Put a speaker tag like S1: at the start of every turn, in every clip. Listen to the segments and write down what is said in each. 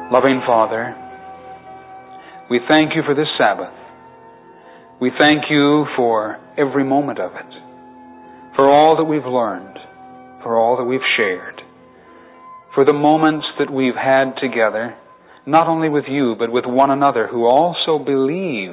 S1: Loving Father, we thank You for this Sabbath. We thank You for every moment of it, for all that we've learned, for all that we've shared, for the moments that we've had together, not only with You, but with one another who also believe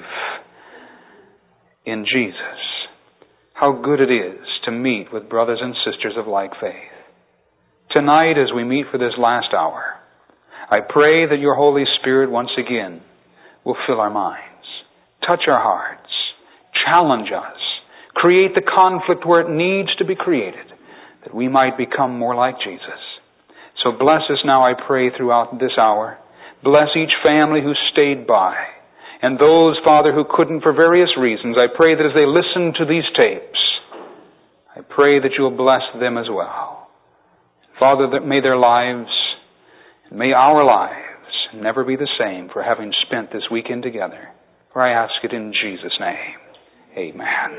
S1: in Jesus. How good it is to meet with brothers and sisters of like faith. Tonight, as we meet for this last hour, I pray that Your Holy Spirit once again will fill our minds, touch our hearts, challenge us, create the conflict where it needs to be created, that we might become more like Jesus. So bless us now, I pray, throughout this hour. Bless each family who stayed by. And those, Father, who couldn't for various reasons, I pray that as they listen to these tapes, I pray that You'll bless them as well. Father, that may their lives, may our lives never be the same for having spent this weekend together. For I ask it in Jesus' name. Amen.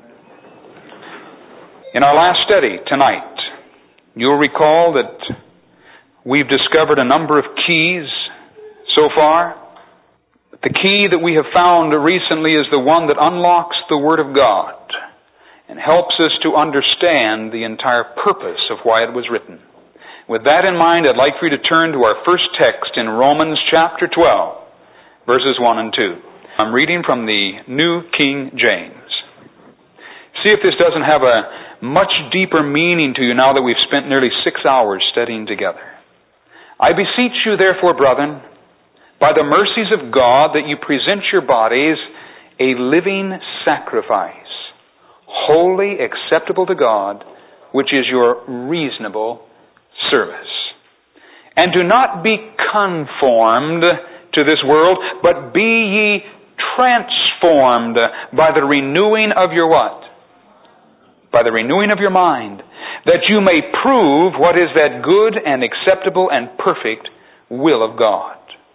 S1: In our last study tonight, you'll recall that we've discovered a number of keys so far. The key that we have found recently is the one that unlocks the Word of God and helps us to understand the entire purpose of why it was written. With that in mind, I'd like for you to turn to our first text in Romans chapter 12, verses 1 and 2. I'm reading from the New King James. See if this doesn't have a much deeper meaning to you now that we've spent nearly 6 hours studying together. I beseech you, therefore, brethren, by the mercies of God, that you present your bodies a living sacrifice, wholly acceptable to God, which is your reasonable service. And do not be conformed to this world, but be ye transformed by the renewing of your what? By the renewing of your mind, that you may prove what is that good and acceptable and perfect will of God.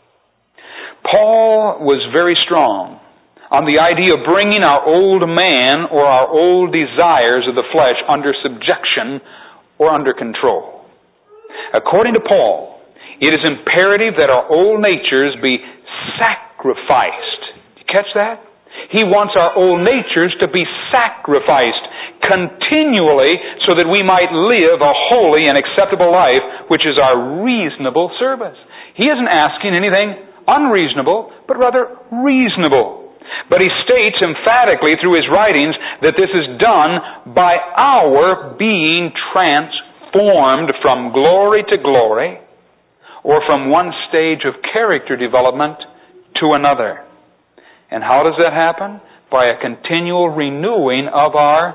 S1: Paul was very strong on the idea of bringing our old man or our old desires of the flesh under subjection or under control. According to Paul, it is imperative that our old natures be sacrificed. Did you catch that? He wants our old natures to be sacrificed continually so that we might live a holy and acceptable life, which is our reasonable service. He isn't asking anything unreasonable, but rather reasonable. But he states emphatically through his writings that this is done by our being transformed from glory to glory, or from one stage of character development to another. And how does that happen? By a continual renewing of our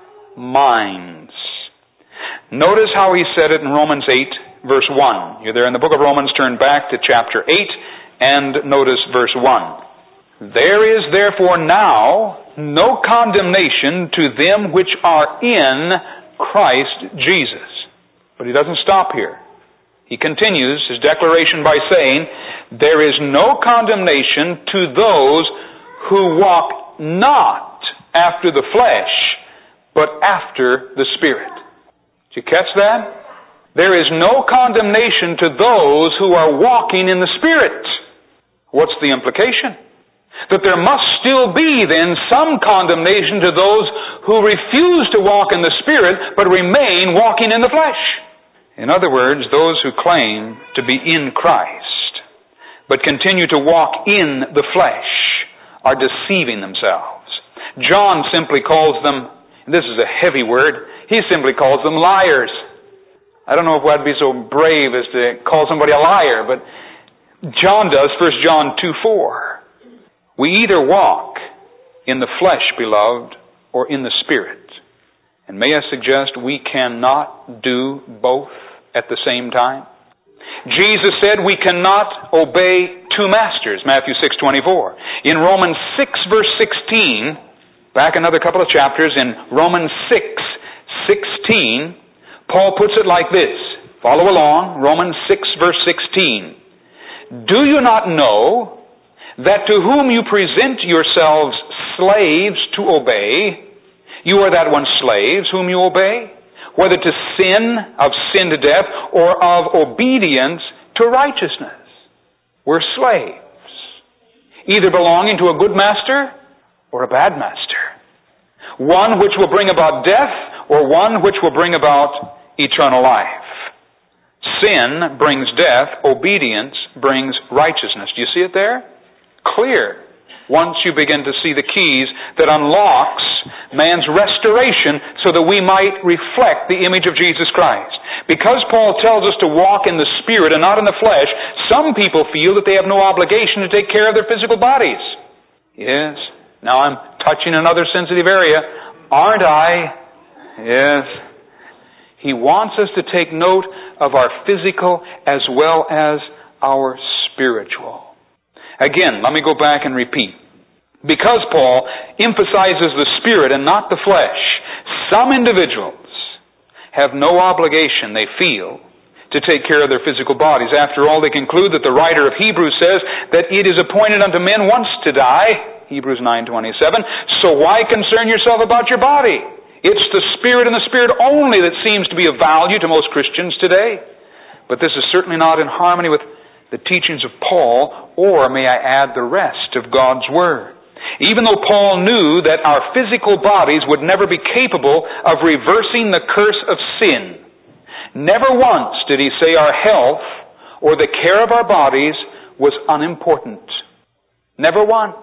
S1: minds. Notice how he said it in Romans 8, verse 1. You're there in the book of Romans, turn back to chapter 8, and notice verse 1. There is therefore now no condemnation to them which are in Christ Jesus. But he doesn't stop here. He continues his declaration by saying, there is no condemnation to those who walk not after the flesh, but after the Spirit. Did you catch that? There is no condemnation to those who are walking in the Spirit. What's the implication? That there must still be then some condemnation to those who refuse to walk in the Spirit, but remain walking in the flesh. In other words, those who claim to be in Christ, but continue to walk in the flesh, are deceiving themselves. John simply calls them, and this is a heavy word, he simply calls them liars. I don't know if I'd be so brave as to call somebody a liar, but John does, 1 John 2:4. We either walk in the flesh, beloved, or in the Spirit. And may I suggest we cannot do both at the same time? Jesus said we cannot obey two masters, Matthew 6:24. In Romans 6, verse 16, back another couple of chapters, in Romans 6:16, Paul puts it like this. Follow along, Romans 6, verse 16. Do you not know that to whom you present yourselves slaves to obey, you are that one slaves whom you obey, whether to sin, of sin to death, or of obedience to righteousness? We're slaves, either belonging to a good master or a bad master. One which will bring about death or one which will bring about eternal life. Sin brings death. Obedience brings righteousness. Do you see it there? Clear. Once you begin to see the keys that unlocks man's restoration so that we might reflect the image of Jesus Christ. Because Paul tells us to walk in the Spirit and not in the flesh, some people feel that they have no obligation to take care of their physical bodies. Yes. Now I'm touching another sensitive area, aren't I? Yes. He wants us to take note of our physical as well as our spiritual. Again, let me go back and repeat. Because Paul emphasizes the Spirit and not the flesh, some individuals have no obligation, they feel, to take care of their physical bodies. After all, they conclude that the writer of Hebrews says that it is appointed unto men once to die, Hebrews 9:27, so why concern yourself about your body? It's the Spirit and the Spirit only that seems to be of value to most Christians today. But this is certainly not in harmony with the teachings of Paul, or may I add, the rest of God's Word. Even though Paul knew that our physical bodies would never be capable of reversing the curse of sin, never once did he say our health or the care of our bodies was unimportant. Never once.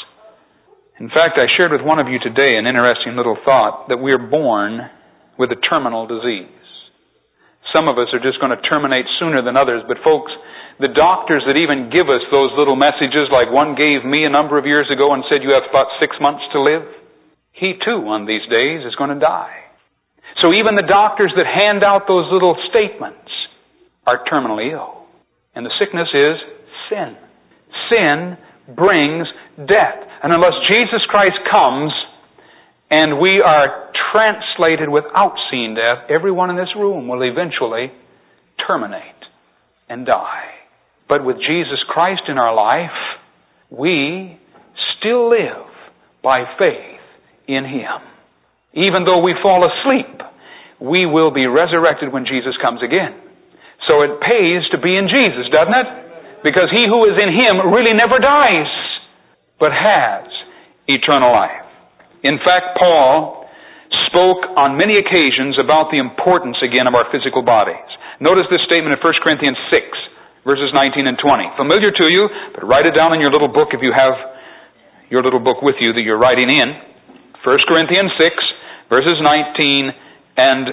S1: In fact, I shared with one of you today an interesting little thought that we are born with a terminal disease. Some of us are just going to terminate sooner than others, but folks, the doctors that even give us those little messages, like one gave me a number of years ago and said you have about 6 months to live, he too one of these days is going to die. So even the doctors that hand out those little statements are terminally ill. And the sickness is sin. Sin brings death. And unless Jesus Christ comes and we are translated without seeing death, everyone in this room will eventually terminate and die. But with Jesus Christ in our life, we still live by faith in Him. Even though we fall asleep, we will be resurrected when Jesus comes again. So it pays to be in Jesus, doesn't it? Because he who is in Him really never dies, but has eternal life. In fact, Paul spoke on many occasions about the importance again of our physical bodies. Notice this statement in 1 Corinthians 6. Verses 19 and 20. Familiar to you, but write it down in your little book if you have your little book with you that you're writing in. 1 Corinthians 6, verses 19 and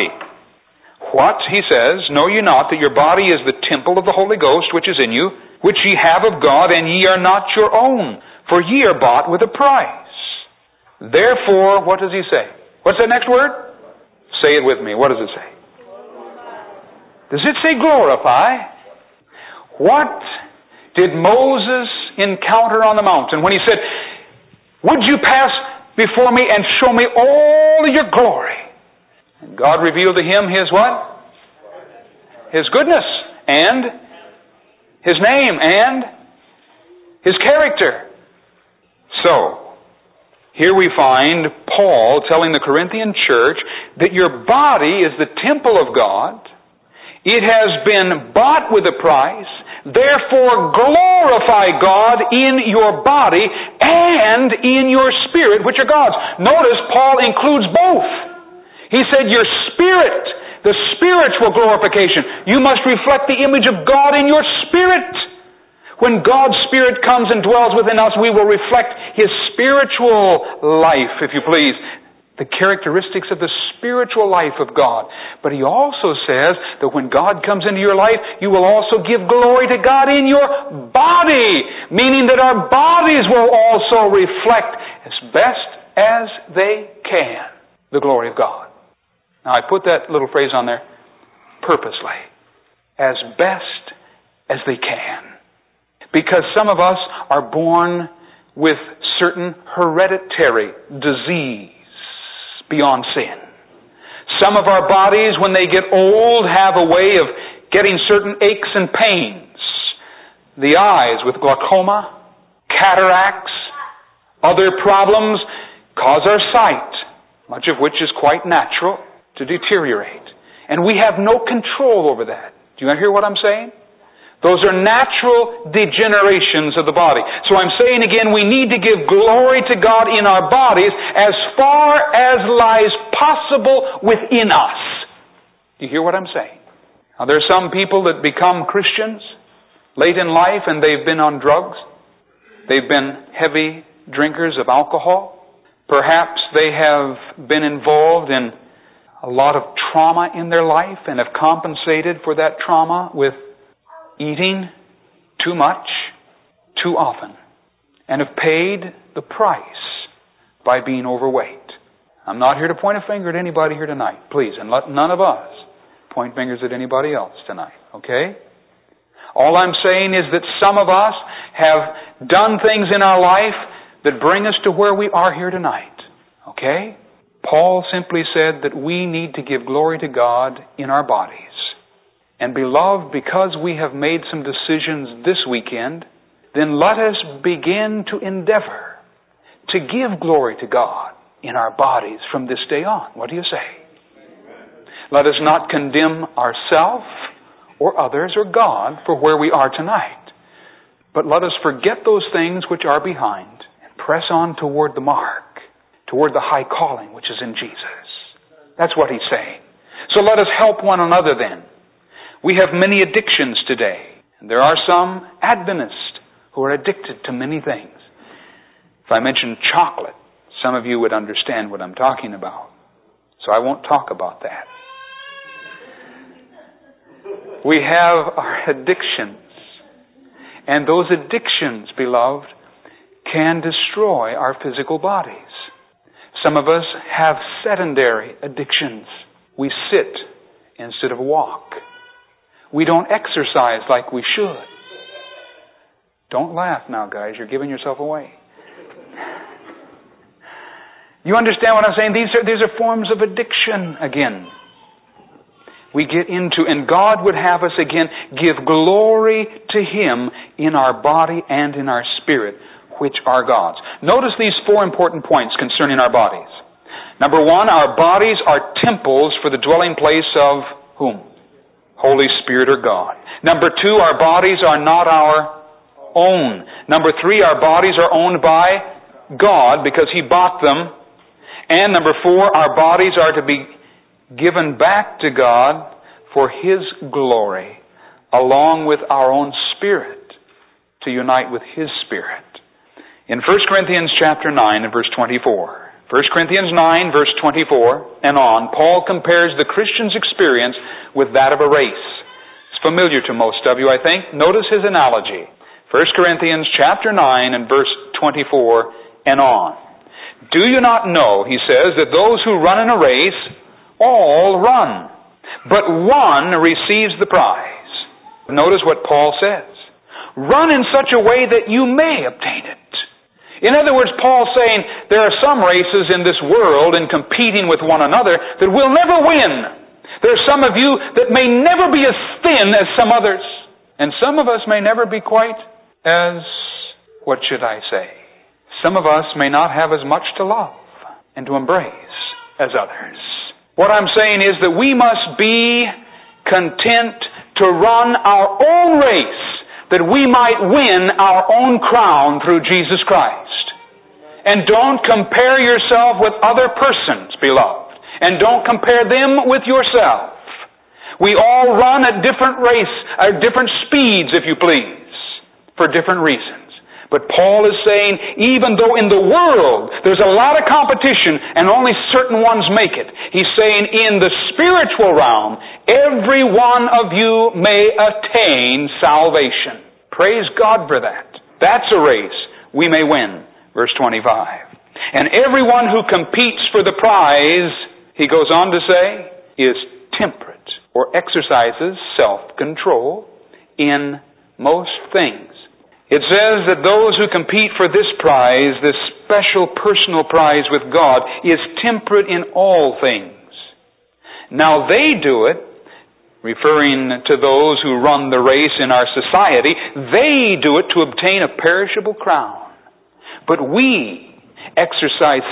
S1: 20. What, he says, know ye not that your body is the temple of the Holy Ghost which is in you, which ye have of God, and ye are not your own, for ye are bought with a price. Therefore, what does he say? What's that next word? Say it with me. What does it say? Does it say glorify? What did Moses encounter on the mountain when he said, would you pass before me and show me all of your glory? And God revealed to him His what? His goodness and His name and His character. So, here we find Paul telling the Corinthian church that your body is the temple of God. It has been bought with a price. Therefore, glorify God in your body and in your spirit, which are God's. Notice, Paul includes both. He said your spirit, the spiritual glorification. You must reflect the image of God in your spirit. When God's Spirit comes and dwells within us, we will reflect His spiritual life, if you please. The characteristics of the spiritual life of God. But he also says that when God comes into your life, you will also give glory to God in your body, meaning that our bodies will also reflect as best as they can the glory of God. Now I put that little phrase on there purposely. As best as they can. Because some of us are born with certain hereditary disease beyond sin. Some of our bodies, when they get old, have a way of getting certain aches and pains. The eyes with glaucoma, cataracts, other problems cause our sight, much of which is quite natural, to deteriorate. And we have no control over that. Do you hear what I'm saying? Those are natural degenerations of the body. So I'm saying again, we need to give glory to God in our bodies as far as lies possible within us. Do you hear what I'm saying? Now, there are some people that become Christians late in life and they've been on drugs. They've been heavy drinkers of alcohol. Perhaps they have been involved in a lot of trauma in their life and have compensated for that trauma with eating too much, too often, and have paid the price by being overweight. I'm not here to point a finger at anybody here tonight, please, and let none of us point fingers at anybody else tonight, okay? All I'm saying is that some of us have done things in our life that bring us to where we are here tonight, okay? Paul simply said that we need to give glory to God in our bodies. And beloved, because we have made some decisions this weekend, then let us begin to endeavor to give glory to God in our bodies from this day on. What do you say? Let us not condemn ourselves or others or God for where we are tonight. But let us forget those things which are behind and press on toward the mark, toward the high calling which is in Jesus. That's what he's saying. So let us help one another then. We have many addictions today. And there are some Adventists who are addicted to many things. If I mention chocolate, some of you would understand what I'm talking about. So I won't talk about that. We have our addictions. And those addictions, beloved, can destroy our physical bodies. Some of us have sedentary addictions. We sit instead of walk. We don't exercise like we should. Don't laugh now, guys. You're giving yourself away. You understand what I'm saying? These are forms of addiction again. We get into, and God would have us again give glory to Him in our body and in our spirit, which are God's. Notice these 4 important points concerning our bodies. Number 1, our bodies are temples for the dwelling place of whom? Holy Spirit or God. Number 2, our bodies are not our own. Number 3, our bodies are owned by God because He bought them. And number 4, our bodies are to be given back to God for His glory, along with our own spirit, to unite with His Spirit. In 1 Corinthians chapter 9 and verse 24, 1 Corinthians 9, verse 24 and on, Paul compares the Christian's experience with that of a race. It's familiar to most of you, I think. Notice his analogy. 1 Corinthians chapter 9 and verse 24 and on. Do you not know, he says, that those who run in a race all run, but one receives the prize. Notice what Paul says. Run in such a way that you may obtain it. In other words, Paul's saying there are some races in this world in competing with one another that will never win. There are some of you that may never be as thin as some others. And some of us may never be quite as, what should I say? Some of us may not have as much to love and to embrace as others. What I'm saying is that we must be content to run our own race, that we might win our own crown through Jesus Christ. And don't compare yourself with other persons, beloved. And don't compare them with yourself. We all run at different different speeds, if you please, for different reasons. But Paul is saying, even though in the world there's a lot of competition and only certain ones make it, he's saying in the spiritual realm, every one of you may attain salvation. Praise God for that. That's a race we may win. Verse 25. And everyone who competes for the prize, he goes on to say, is temperate or exercises self-control in most things. It says that those who compete for this prize, this special personal prize with God, is temperate in all things. Now they do it, referring to those who run the race in our society, they do it to obtain a perishable crown. But we exercise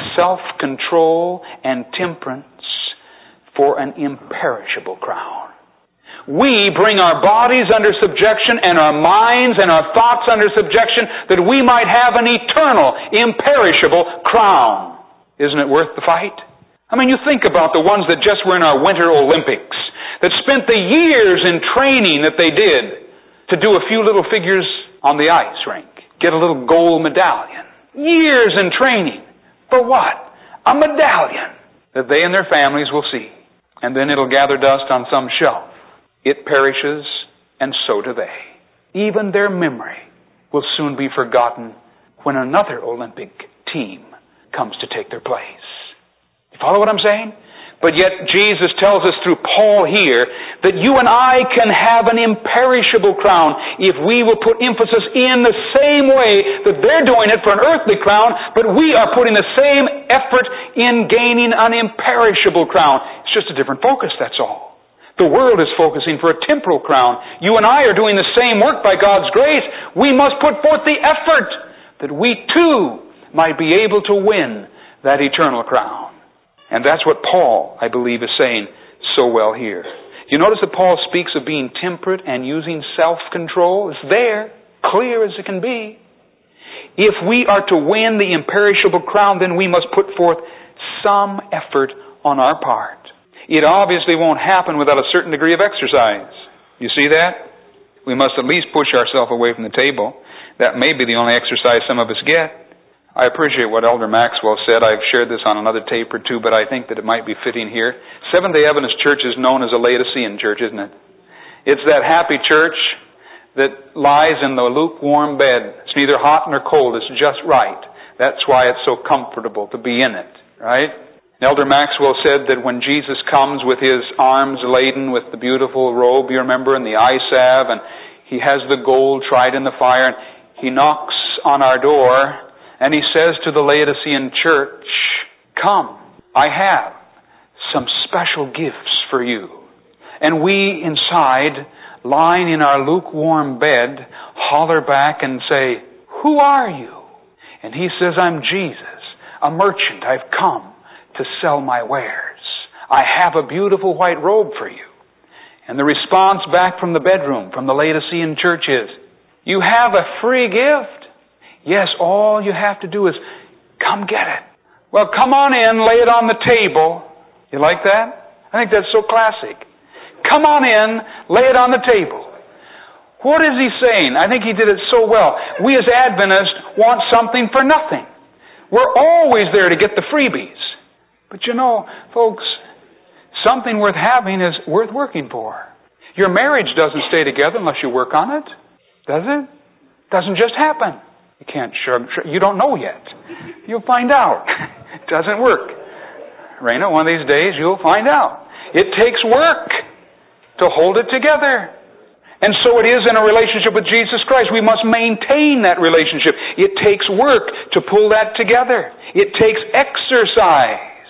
S1: self-control and temperance for an imperishable crown. we bring our bodies under subjection and our minds and our thoughts under subjection that we might have an eternal, imperishable crown. Isn't it worth the fight? I mean, you think about the ones that just were in our Winter Olympics, that spent the years in training that they did to do a few little figures on the ice rink, get a little gold medallion. Years in training. For what? A medallion that they and their families will see. And then it'll gather dust on some shelf. It perishes, and so do they. Even their memory will soon be forgotten when another Olympic team comes to take their place. You follow what I'm saying? But yet Jesus tells us through Paul here that you and I can have an imperishable crown if we will put emphasis in the same way that they're doing it for an earthly crown, but we are putting the same effort in gaining an imperishable crown. It's just a different focus, that's all. The world is focusing for a temporal crown. You and I are doing the same work by God's grace. We must put forth the effort that we too might be able to win that eternal crown. And that's what Paul, I believe, is saying so well here. You notice that Paul speaks of being temperate and using self-control. It's there, clear as it can be. If we are to win the imperishable crown, then we must put forth some effort on our part. It obviously won't happen without a certain degree of exercise. You see that? We must at least push ourselves away from the table. That may be the only exercise some of us get. I appreciate what Elder Maxwell said. I've shared this on another tape or two, but I think that it might be fitting here. Seventh-day Adventist Church is known as a Laodicean church, isn't it? It's that happy church that lies in the lukewarm bed. It's neither hot nor cold. It's just right. That's why it's so comfortable to be in it, right? Elder Maxwell said that when Jesus comes with his arms laden with the beautiful robe, you remember, and the eye salve, and he has the gold tried in the fire, and he knocks on our door, and he says to the Laodicean church, "Come, I have some special gifts for you." And we inside, lying in our lukewarm bed, holler back and say, "Who are you?" And he says, "I'm Jesus, a merchant. I've come to sell my wares. I have a beautiful white robe for you." And the response back from the bedroom, from the Laodicean church is, "You have a free gift? Yes, all you have to do is come get it." Well, come on in, lay it on the table. You like that? I think that's so classic. Come on in, lay it on the table. What is he saying? I think he did it so well. We as Adventists want something for nothing. We're always there to get the freebies. But you know, folks, something worth having is worth working for. Your marriage doesn't stay together unless you work on it. Does it? Doesn't just happen. You can't shrug. You don't know yet. You'll find out. It doesn't work. Raina, one of these days you'll find out. It takes work to hold it together. And so it is in a relationship with Jesus Christ. We must maintain that relationship. It takes work to pull that together. It takes exercise.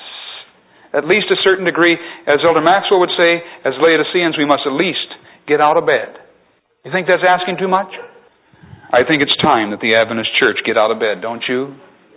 S1: At least a certain degree, as Elder Maxwell would say, as Laodiceans, we must at least get out of bed. You think that's asking too much? I think it's time that the Adventist church get out of bed, don't you?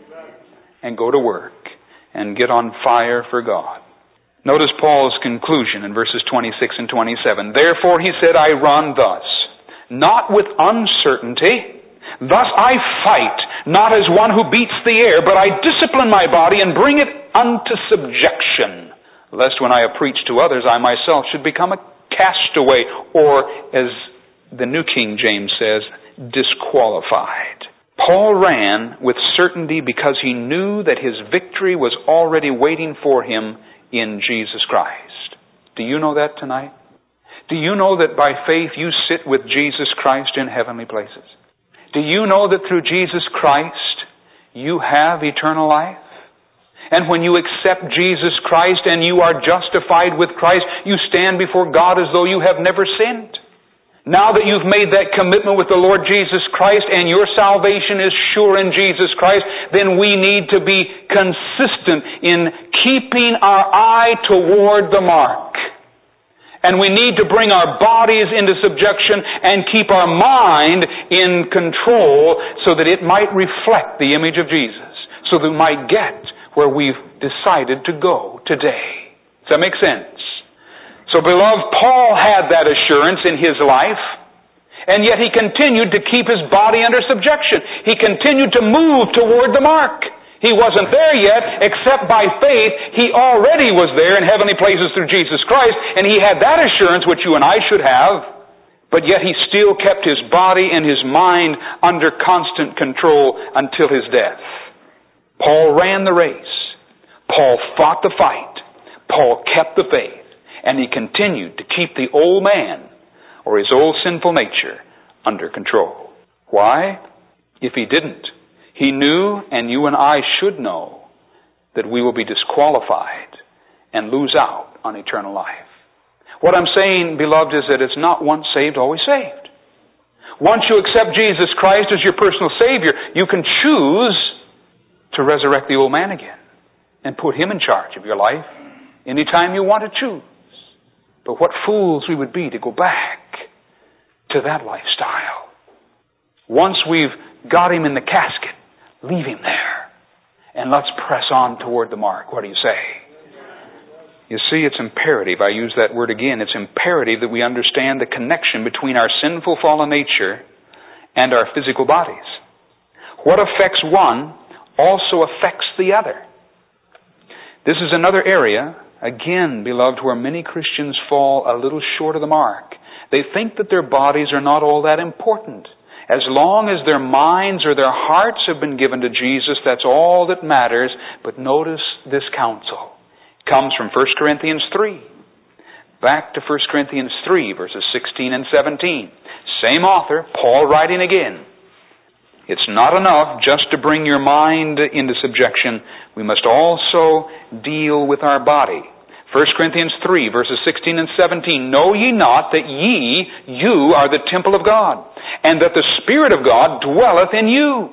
S1: And go to work and get on fire for God. Notice Paul's conclusion in verses 26 and 27. "Therefore," he said, "I run thus, not with uncertainty. Thus I fight, not as one who beats the air, but I discipline my body and bring it unto subjection, lest when I have preached to others, I myself should become a castaway," or as the New King James says, disqualified. Paul ran with certainty because he knew that his victory was already waiting for him in Jesus Christ. Do you know that tonight? Do you know that by faith you sit with Jesus Christ in heavenly places? Do you know that through Jesus Christ you have eternal life? And when you accept Jesus Christ and you are justified with Christ, you stand before God as though you have never sinned. Now that you've made that commitment with the Lord Jesus Christ and your salvation is sure in Jesus Christ, then we need to be consistent in keeping our eye toward the mark. And we need to bring our bodies into subjection and keep our mind in control so that it might reflect the image of Jesus, so that we might get where we've decided to go today. Does that make sense? So, beloved, Paul had that assurance in his life, and yet he continued to keep his body under subjection. He continued to move toward the mark. He wasn't there yet, except by faith. He already was there in heavenly places through Jesus Christ, and he had that assurance which you and I should have. But yet he still kept his body and his mind under constant control until his death. Paul ran the race. Paul fought the fight. Paul kept the faith. And he continued to keep the old man, or his old sinful nature, under control. Why? If he didn't, he knew, and you and I should know, that we will be disqualified and lose out on eternal life. What I'm saying, beloved, is that it's not once saved, always saved. Once you accept Jesus Christ as your personal Savior, you can choose to resurrect the old man again and put him in charge of your life anytime you want to choose. But what fools we would be to go back to that lifestyle. Once we've got him in the casket, leave him there and let's press on toward the mark. What do you say? You see, it's imperative. I use that word again. It's imperative that we understand the connection between our sinful fallen nature and our physical bodies. What affects one also affects the other. This is another area, again, beloved, where many Christians fall a little short of the mark. They think that their bodies are not all that important. As long as their minds or their hearts have been given to Jesus, that's all that matters. But notice this counsel. Comes from 1 Corinthians 3. Back to 1 Corinthians 3, verses 16 and 17. Same author, Paul writing again. It's not enough just to bring your mind into subjection. We must also deal with our body. 1 Corinthians 3, verses 16 and 17. Know ye not that you are the temple of God, and that the Spirit of God dwelleth in you?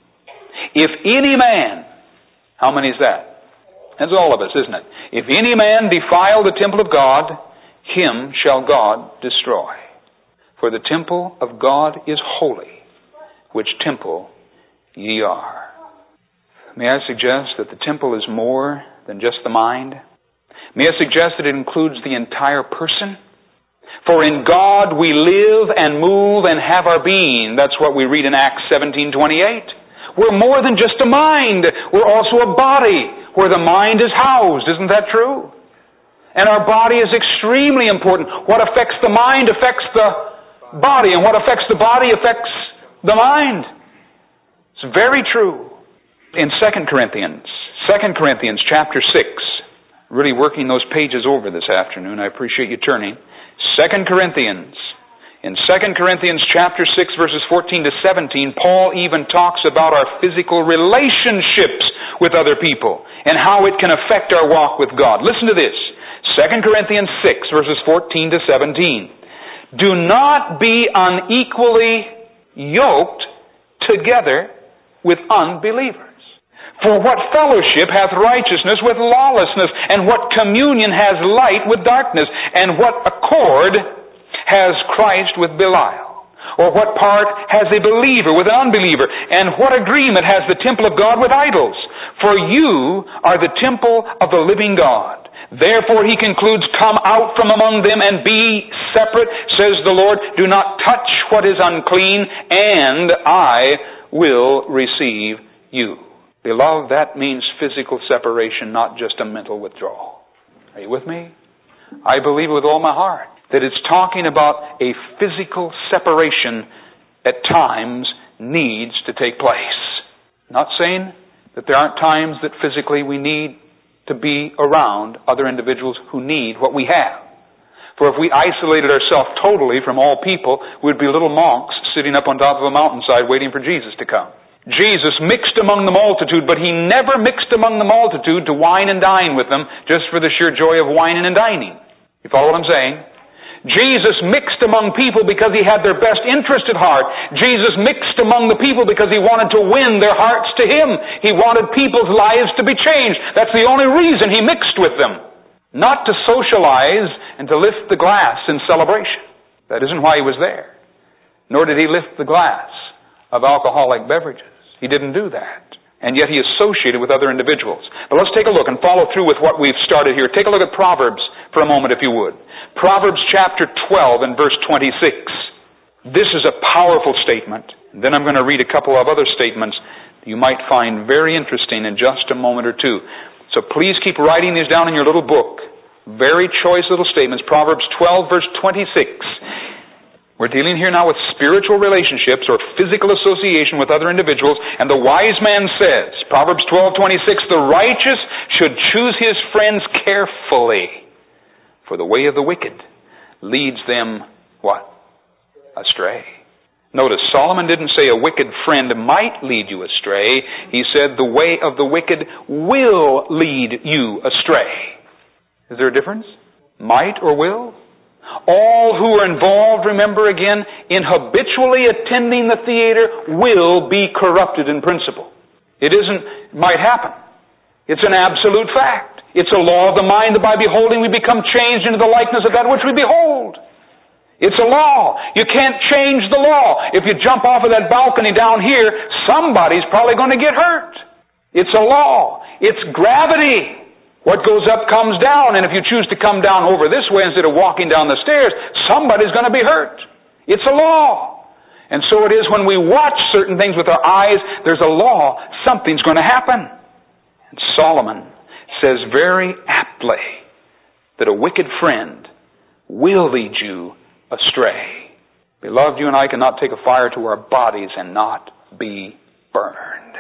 S1: If any man, how many is that? That's all of us, isn't it? If any man defile the temple of God, him shall God destroy. For the temple of God is holy, which temple ye are. May I suggest that the temple is more than just the mind? May I suggest that it includes the entire person? For in God we live and move and have our being. That's what we read in Acts 17:28. We're more than just a mind. We're also a body where the mind is housed. Isn't that true? And our body is extremely important. What affects the mind affects the body, and what affects the body affects the mind. It's very true. In 2 Corinthians chapter 6, really working those pages over this afternoon. I appreciate you turning. 2 Corinthians. In 2 Corinthians chapter 6, verses 14 to 17, Paul even talks about our physical relationships with other people and how it can affect our walk with God. Listen to this. 2 Corinthians 6, verses 14 to 17. Do not be unequally yoked together with unbelievers. For what fellowship hath righteousness with lawlessness? And what communion has light with darkness? And what accord has Christ with Belial? Or what part has a believer with an unbeliever? And what agreement has the temple of God with idols? For you are the temple of the living God. Therefore he concludes, come out from among them and be separate, says the Lord. Do not touch what is unclean, and I will receive you. Beloved, that means physical separation, not just a mental withdrawal. Are you with me? I believe with all my heart that it's talking about a physical separation at times needs to take place. Not saying that there aren't times that physically we need to be around other individuals who need what we have. For if we isolated ourselves totally from all people, we'd be little monks sitting up on top of a mountainside waiting for Jesus to come. Jesus mixed among the multitude, but he never mixed among the multitude to wine and dine with them just for the sheer joy of wining and dining. You follow what I'm saying? Jesus mixed among people because he had their best interest at heart. Jesus mixed among the people because he wanted to win their hearts to him. He wanted people's lives to be changed. That's the only reason he mixed with them. Not to socialize and to lift the glass in celebration. That isn't why he was there. Nor did he lift the glass of alcoholic beverages. He didn't do that. and yet he associated with other individuals. But let's take a look and follow through with what we've started here. Take a look at Proverbs for a moment, if you would. Proverbs chapter 12 and verse 26. This is a powerful statement. Then I'm going to read a couple of other statements you might find very interesting in just a moment or two. So please keep writing these down in your little book. Very choice little statements. Proverbs 12 verse 26. We're dealing here now with spiritual relationships or physical association with other individuals. And the wise man says, Proverbs 12:26, the righteous should choose his friends carefully, for the way of the wicked leads them, what? Astray. Notice, Solomon didn't say a wicked friend might lead you astray. He said the way of the wicked will lead you astray. Is there a difference? Might or will? All who are involved, remember again, in habitually attending the theater will be corrupted in principle. It might happen. It's an absolute fact. It's a law of the mind that by beholding we become changed into the likeness of that which we behold. It's a law. You can't change the law. If you jump off of that balcony down here, somebody's probably going to get hurt. It's a law. It's gravity. What goes up comes down, and if you choose to come down over this way instead of walking down the stairs, somebody's going to be hurt. It's a law. And so it is when we watch certain things with our eyes, there's a law, something's going to happen. And Solomon says very aptly that a wicked friend will lead you astray. Beloved, you and I cannot take a fire to our bodies and not be burned.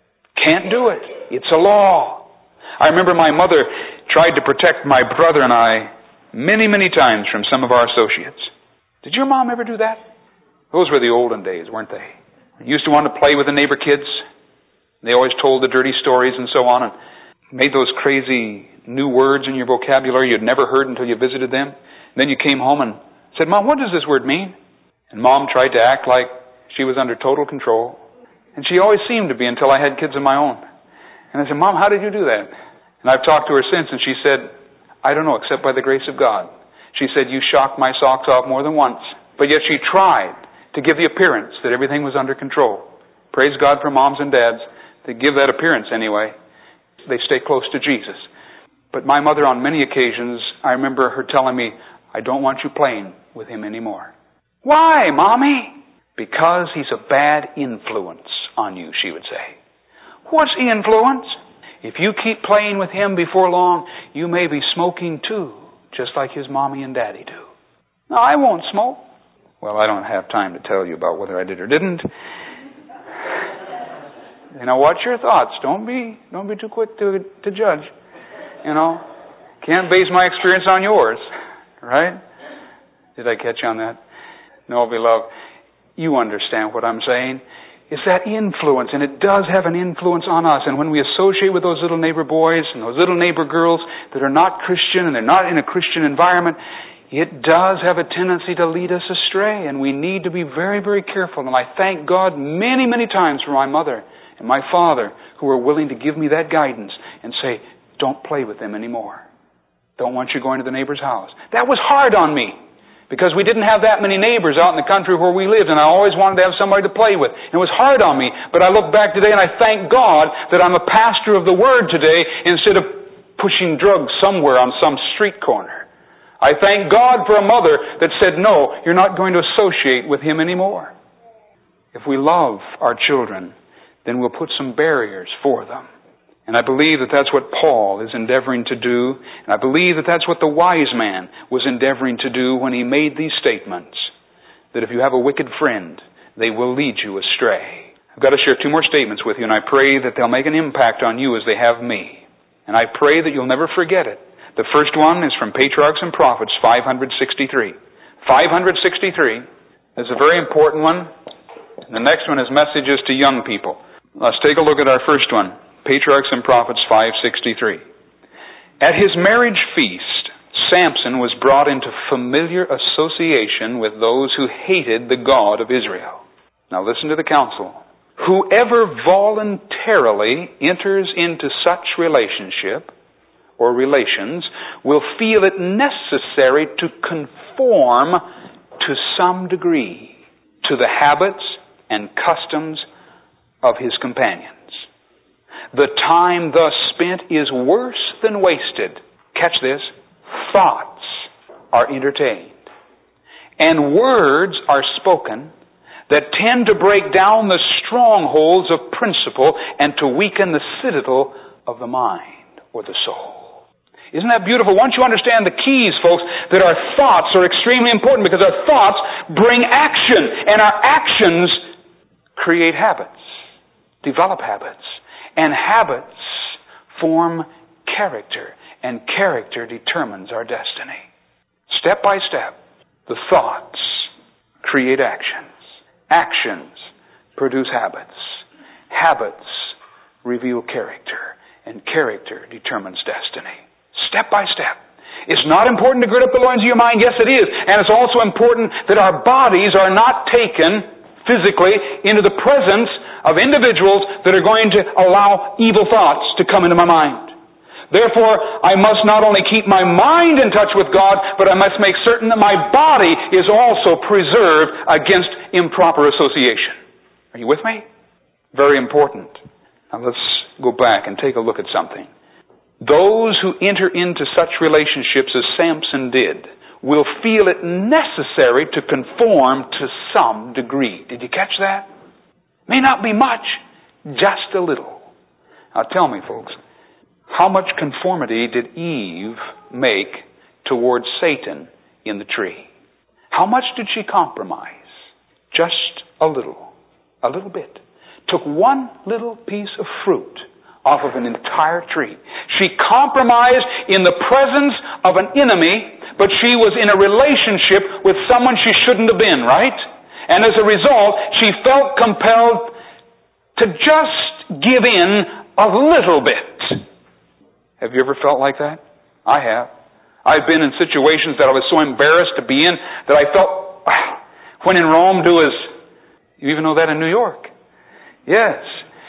S1: Can't do it. It's a law. I remember my mother tried to protect my brother and I many, many times from some of our associates. Did your mom ever do that? Those were the olden days, weren't they? You used to want to play with the neighbor kids. They always told the dirty stories and so on, and made those crazy new words in your vocabulary you'd never heard until you visited them. And then you came home and said, Mom, what does this word mean? And Mom tried to act like she was under total control. And she always seemed to be until I had kids of my own. And I said, Mom, how did you do that? And I've talked to her since, and she said, I don't know, except by the grace of God. She said, you shocked my socks off more than once. But yet she tried to give the appearance that everything was under control. Praise God for moms and dads that give that appearance anyway. They stay close to Jesus. But my mother, on many occasions, I remember her telling me, I don't want you playing with him anymore. Why, Mommy? Because he's a bad influence on you, she would say. What's influence? If you keep playing with him before long, you may be smoking too, just like his mommy and daddy do. No, I won't smoke. Well, I don't have time to tell you about whether I did or didn't. You know, what's your thoughts? Don't be too quick to judge. You know, can't base my experience on yours, right? Did I catch you on that? No, beloved, you understand what I'm saying. It's that influence, and it does have an influence on us. And when we associate with those little neighbor boys and those little neighbor girls that are not Christian and they're not in a Christian environment, it does have a tendency to lead us astray. And we need to be very, very careful. And I thank God many, many times for my mother and my father who were willing to give me that guidance and say, don't play with them anymore. Don't want you going to the neighbor's house. That was hard on me, because we didn't have that many neighbors out in the country where we lived, and I always wanted to have somebody to play with. And it was hard on me, but I look back today and I thank God that I'm a pastor of the Word today instead of pushing drugs somewhere on some street corner. I thank God for a mother that said, no, you're not going to associate with him anymore. If we love our children, then we'll put some barriers for them. And I believe that that's what Paul is endeavoring to do. And I believe that that's what the wise man was endeavoring to do when he made these statements. That if you have a wicked friend, they will lead you astray. I've got to share two more statements with you, and I pray that they'll make an impact on you as they have me. And I pray that you'll never forget it. The first one is from Patriarchs and Prophets, 563. 563 is a very important one. And the next one is messages to young people. Let's take a look at our first one. Patriarchs and Prophets 5:63. At his marriage feast, Samson was brought into familiar association with those who hated the God of Israel. Now listen to the counsel. Whoever voluntarily enters into such relationship or relations will feel it necessary to conform to some degree to the habits and customs of his companions. The time thus spent is worse than wasted. Catch this. Thoughts are entertained, and words are spoken that tend to break down the strongholds of principle and to weaken the citadel of the mind or the soul. Isn't that beautiful? Once you understand the keys, folks, that our thoughts are extremely important, because our thoughts bring action, and our actions create habits, develop habits, and habits form character, and character determines our destiny. Step by step, the thoughts create actions. Actions produce habits. Habits reveal character, and character determines destiny. Step by step. It's not important to gird up the loins of your mind. Yes, it is. And it's also important that our bodies are not taken physically into the presence of individuals that are going to allow evil thoughts to come into my mind. Therefore, I must not only keep my mind in touch with God, but I must make certain that my body is also preserved against improper association. Are you with me? Very important. Now let's go back and take a look at something. Those who enter into such relationships as Samson did will feel it necessary to conform to some degree. Did you catch that? May not be much, just a little. Now tell me, folks, how much conformity did Eve make towards Satan in the tree? How much did she compromise? Just a little bit. Took one little piece of fruit off of an entire tree. She compromised in the presence of an enemy, but she was in a relationship with someone she shouldn't have been, right? And as a result, she felt compelled to just give in a little bit. Have you ever felt like that? I have. I've been in situations that I was so embarrassed to be in that I felt, when in Rome, do as... You even know that in New York? Yes.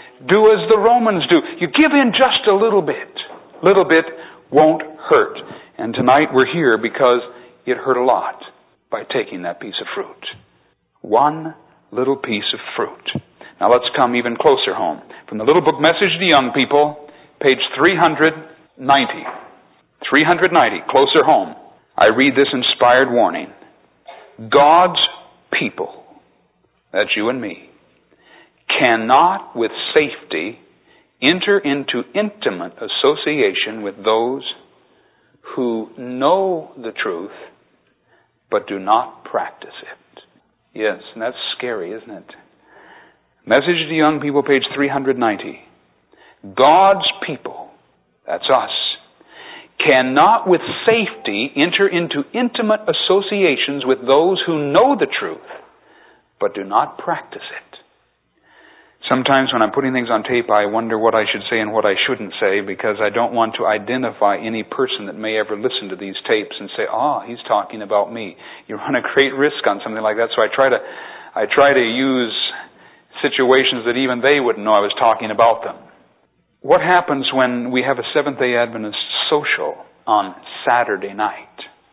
S1: Do as the Romans do. You give in just a little bit. Little bit won't hurt. And tonight we're here because it hurt a lot by taking that piece of fruit. One little piece of fruit. Now let's come even closer home. From the little book Message to Young People, page 390, closer home, I read this inspired warning. God's people, that's you and me, cannot with safety enter into intimate association with those who know the truth but do not practice it. Yes, and that's scary, isn't it? Message to Young People, page 390. God's people, that's us, cannot with safety enter into intimate associations with those who know the truth, but do not practice it. Sometimes when I'm putting things on tape, I wonder what I should say and what I shouldn't say, because I don't want to identify any person that may ever listen to these tapes and say, he's talking about me. You run a great risk on something like that, so I try to use situations that even they wouldn't know I was talking about them. What happens when we have a Seventh-day Adventist social on Saturday night,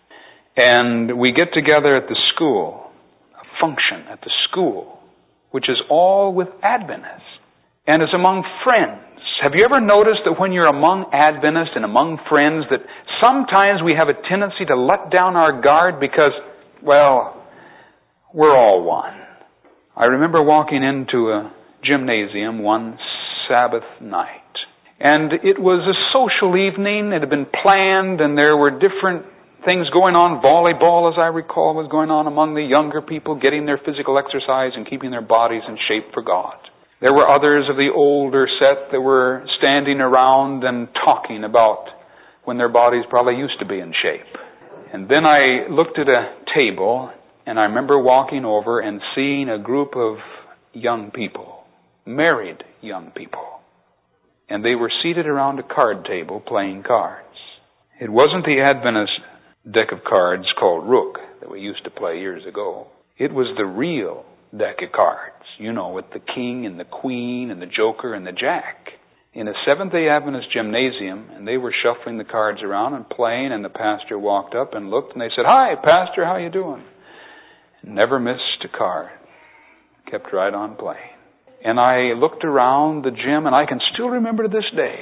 S1: and we get together at the school, a function at the school, which is all with Adventists, and is among friends? Have you ever noticed that when you're among Adventists and among friends that sometimes we have a tendency to let down our guard because, well, we're all one? I remember walking into a gymnasium one Sabbath night, and it was a social evening. It had been planned, and there were different things going on. Volleyball, as I recall, was going on among the younger people, getting their physical exercise and keeping their bodies in shape for God. There were others of the older set that were standing around and talking about when their bodies probably used to be in shape. And then I looked at a table, and I remember walking over and seeing a group of young people, married young people. And they were seated around a card table playing cards. It wasn't the Adventist deck of cards called Rook that we used to play years ago. It was the real deck of cards, with the king and the queen and the joker and the jack. In a Seventh-day Adventist gymnasium, and they were shuffling the cards around and playing, and the pastor walked up and looked, and they said, "Hi, Pastor, how you doing?" Never missed a card. Kept right on playing. And I looked around the gym, and I can still remember to this day,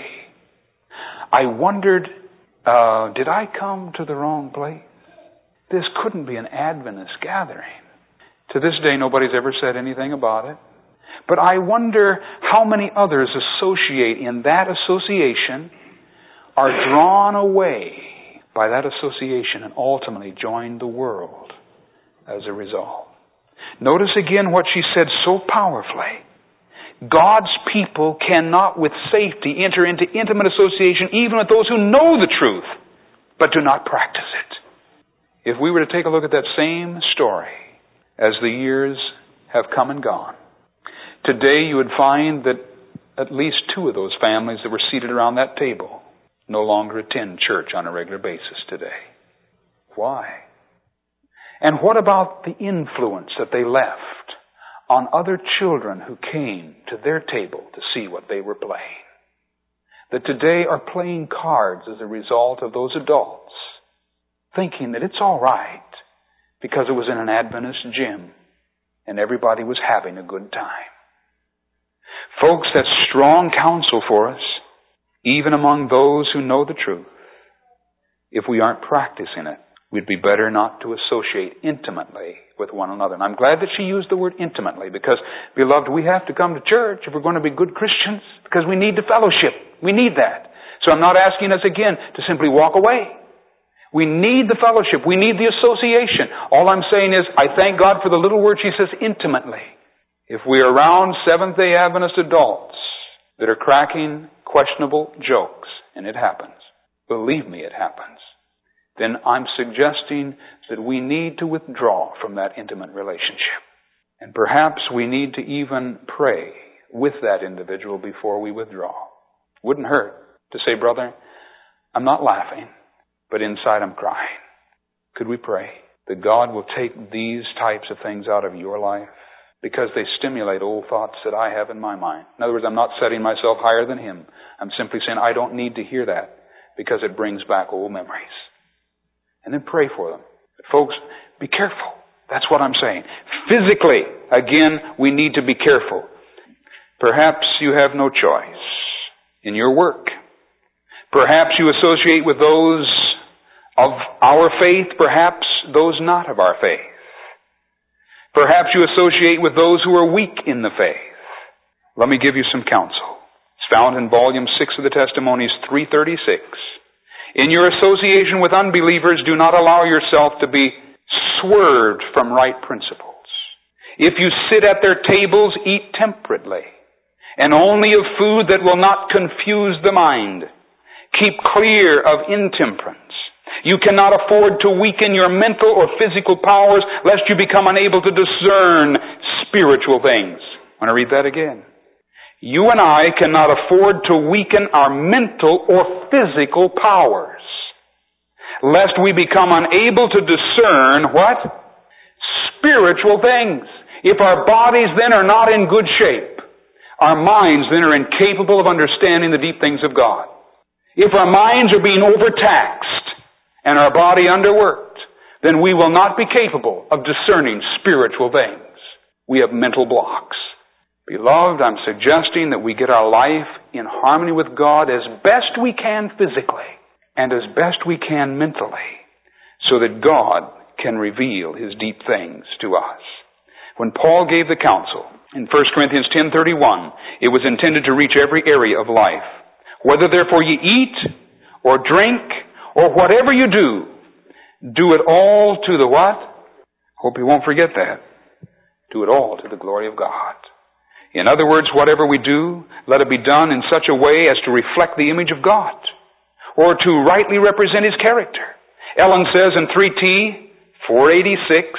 S1: I wondered, did I come to the wrong place? This couldn't be an Adventist gathering. To this day, nobody's ever said anything about it. But I wonder how many others associate in that association, are drawn away by that association, and ultimately join the world as a result. Notice again what she said so powerfully. God's people cannot with safety enter into intimate association even with those who know the truth, but do not practice it. If we were to take a look at that same story as the years have come and gone, today you would find that at least 2 of those families that were seated around that table no longer attend church on a regular basis today. Why? And what about the influence that they left on other children who came to their table to see what they were playing? That today are playing cards as a result of those adults thinking that it's all right because it was in an Adventist gym and everybody was having a good time. Folks, that's strong counsel for us, even among those who know the truth. If we aren't practicing it, we'd be better not to associate intimately with one another. And I'm glad that she used the word intimately because, beloved, we have to come to church if we're going to be good Christians because we need the fellowship. We need that. So I'm not asking us again to simply walk away. We need the fellowship. We need the association. All I'm saying is I thank God for the little word she says, intimately. If we are around Seventh-day Adventist adults that are cracking questionable jokes, and it happens, believe me, it happens, then I'm suggesting that we need to withdraw from that intimate relationship. And perhaps we need to even pray with that individual before we withdraw. Wouldn't hurt to say, brother, I'm not laughing, but inside I'm crying. Could we pray that God will take these types of things out of your life? Because they stimulate old thoughts that I have in my mind. In other words, I'm not setting myself higher than Him. I'm simply saying I don't need to hear that because it brings back old memories. And then pray for them. But folks, be careful. That's what I'm saying. Physically, again, we need to be careful. Perhaps you have no choice in your work. Perhaps you associate with those of our faith, perhaps those not of our faith. Perhaps you associate with those who are weak in the faith. Let me give you some counsel. It's found in volume 6 of the Testimonies, 336. In your association with unbelievers, do not allow yourself to be swerved from right principles. If you sit at their tables, eat temperately, and only of food that will not confuse the mind. Keep clear of intemperance. You cannot afford to weaken your mental or physical powers lest you become unable to discern spiritual things. I want to read that again. You and I cannot afford to weaken our mental or physical powers lest we become unable to discern what? Spiritual things. If our bodies then are not in good shape, our minds then are incapable of understanding the deep things of God. If our minds are being overtaxed, and our body underworked, then we will not be capable of discerning spiritual things. We have mental blocks. Beloved, I'm suggesting that we get our life in harmony with God as best we can physically and as best we can mentally so that God can reveal His deep things to us. When Paul gave the counsel in 1 Corinthians 10:31, it was intended to reach every area of life. Whether therefore ye eat or drink or whatever you do it all to the what? Hope you won't forget that. Do it all to the glory of God. In other words, whatever we do, let it be done in such a way as to reflect the image of God or to rightly represent His character. Ellen says in 3T 486,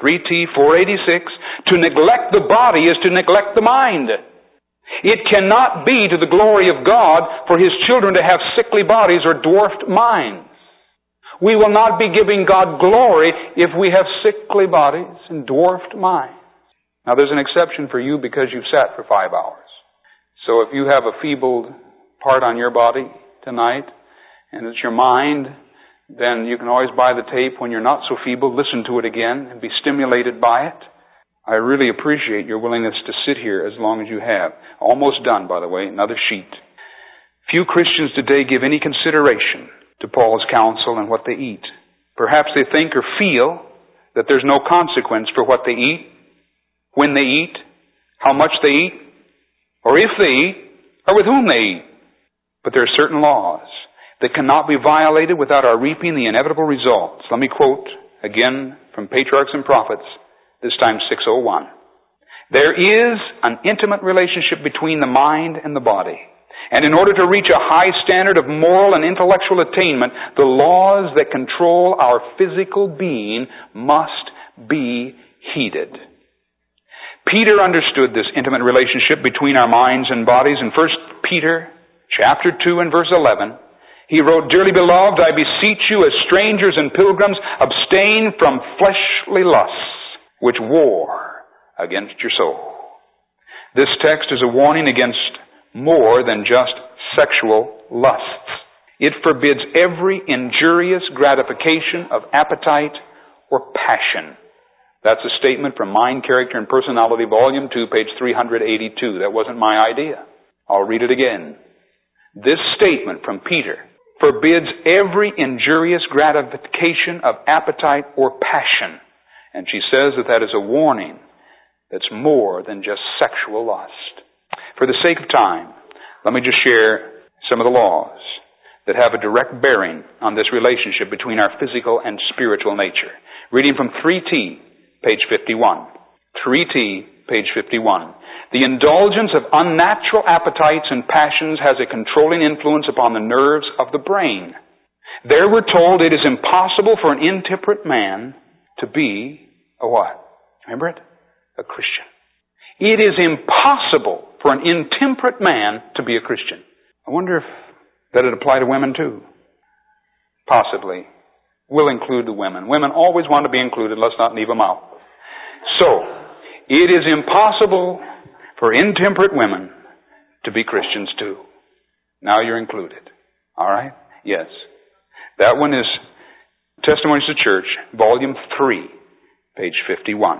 S1: to neglect the body is to neglect the mind. It cannot be to the glory of God for His children to have sickly bodies or dwarfed minds. We will not be giving God glory if we have sickly bodies and dwarfed minds. Now there's an exception for you because you've sat for 5 hours. So if you have a feebled part on your body tonight and it's your mind, then you can always buy the tape when you're not so feeble, listen to it again and be stimulated by it. I really appreciate your willingness to sit here as long as you have. Almost done, by the way, another sheet. Few Christians today give any consideration to Paul's counsel and what they eat. Perhaps they think or feel that there's no consequence for what they eat, when they eat, how much they eat, or if they eat, or with whom they eat. But there are certain laws that cannot be violated without our reaping the inevitable results. Let me quote again from Patriarchs and Prophets, this time 601. There is an intimate relationship between the mind and the body. And in order to reach a high standard of moral and intellectual attainment, the laws that control our physical being must be heeded. Peter understood this intimate relationship between our minds and bodies. In 1 Peter chapter 2 and verse 11, he wrote, "Dearly beloved, I beseech you as strangers and pilgrims, abstain from fleshly lusts, which war against your soul." This text is a warning against more than just sexual lusts. It forbids every injurious gratification of appetite or passion. That's a statement from Mind, Character, and Personality, Volume 2, page 382. That wasn't my idea. I'll read it again. This statement from Peter forbids every injurious gratification of appetite or passion. And she says that that is a warning that's more than just sexual lust. For the sake of time, let me just share some of the laws that have a direct bearing on this relationship between our physical and spiritual nature. Reading from 3T, page 51. 3T, page 51. The indulgence of unnatural appetites and passions has a controlling influence upon the nerves of the brain. There we're told it is impossible for an intemperate man to be a what? Remember it? A Christian. It is impossible for an intemperate man to be a Christian. I wonder if that would apply to women too. Possibly. We'll include the women. Women always want to be included. Let's not leave them out. So, it is impossible for intemperate women to be Christians too. Now you're included. All right? Yes. That one is Testimonies to Church, Volume 3, page 51.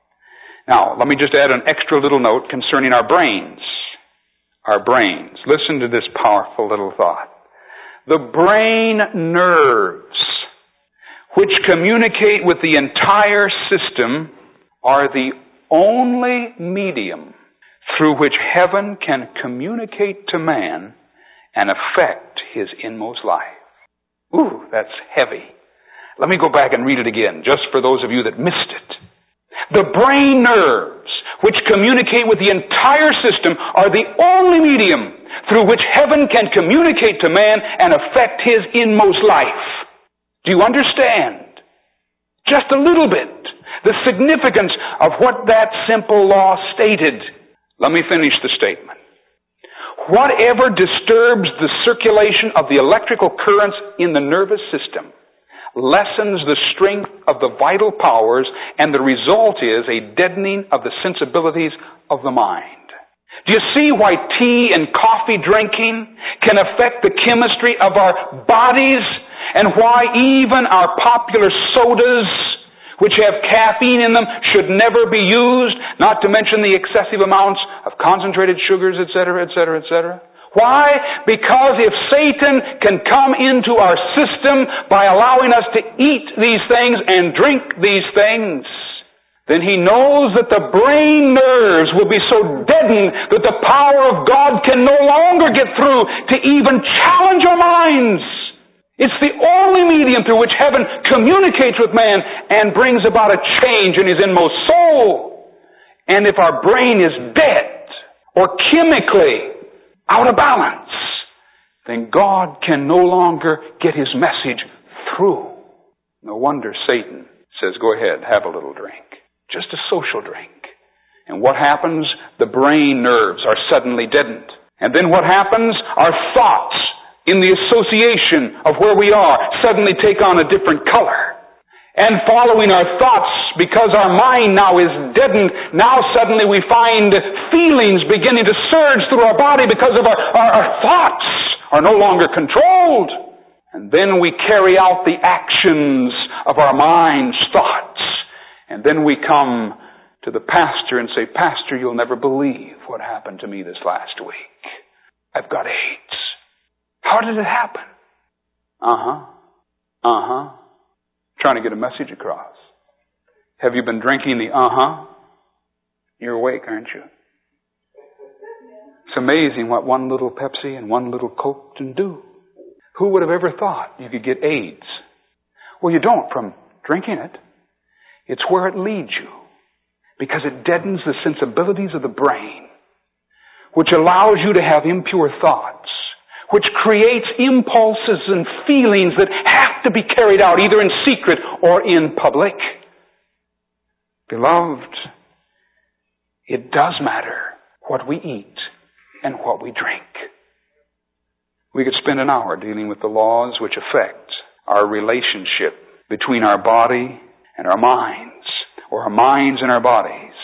S1: Now, let me just add an extra little note concerning our brains. Our brains. Listen to this powerful little thought. The brain nerves, which communicate with the entire system, are the only medium through which heaven can communicate to man and affect his inmost life. Ooh, that's heavy. Let me go back and read it again, just for those of you that missed it. The brain nerves, which communicate with the entire system, are the only medium through which heaven can communicate to man and affect his inmost life. Do you understand? Just a little bit. The significance of what that simple law stated. Let me finish the statement. Whatever disturbs the circulation of the electrical currents in the nervous system lessens the strength of the vital powers, and the result is a deadening of the sensibilities of the mind. Do you see why tea and coffee drinking can affect the chemistry of our bodies, and why even our popular sodas, which have caffeine in them, should never be used, not to mention the excessive amounts of concentrated sugars, etc., etc., etc.? Why? Because if Satan can come into our system by allowing us to eat these things and drink these things, then he knows that the brain nerves will be so deadened that the power of God can no longer get through to even challenge our minds. It's the only medium through which heaven communicates with man and brings about a change in his inmost soul. And if our brain is dead or chemically out of balance, then God can no longer get his message through. No wonder Satan says, go ahead, have a little drink. Just a social drink. And what happens? The brain nerves are suddenly deadened. And then what happens? Our thoughts, in the association of where we are, suddenly take on a different color. And following our thoughts, because our mind now is deadened, now suddenly we find feelings beginning to surge through our body because of our thoughts are no longer controlled. And then we carry out the actions of our mind's thoughts. And then we come to the pastor and say, Pastor, you'll never believe what happened to me this last week. I've got AIDS. How did it happen? Trying to get a message across. Have you been drinking the You're awake, aren't you? It's amazing what one little Pepsi and one little Coke can do. Who would have ever thought you could get AIDS? Well, you don't from drinking it. It's where it leads you. Because it deadens the sensibilities of the brain, which allows you to have impure thoughts, which creates impulses and feelings that have to be carried out either in secret or in public. Beloved, it does matter what we eat and what we drink. We could spend an hour dealing with the laws which affect our relationship between our body and our minds, or our minds and our bodies.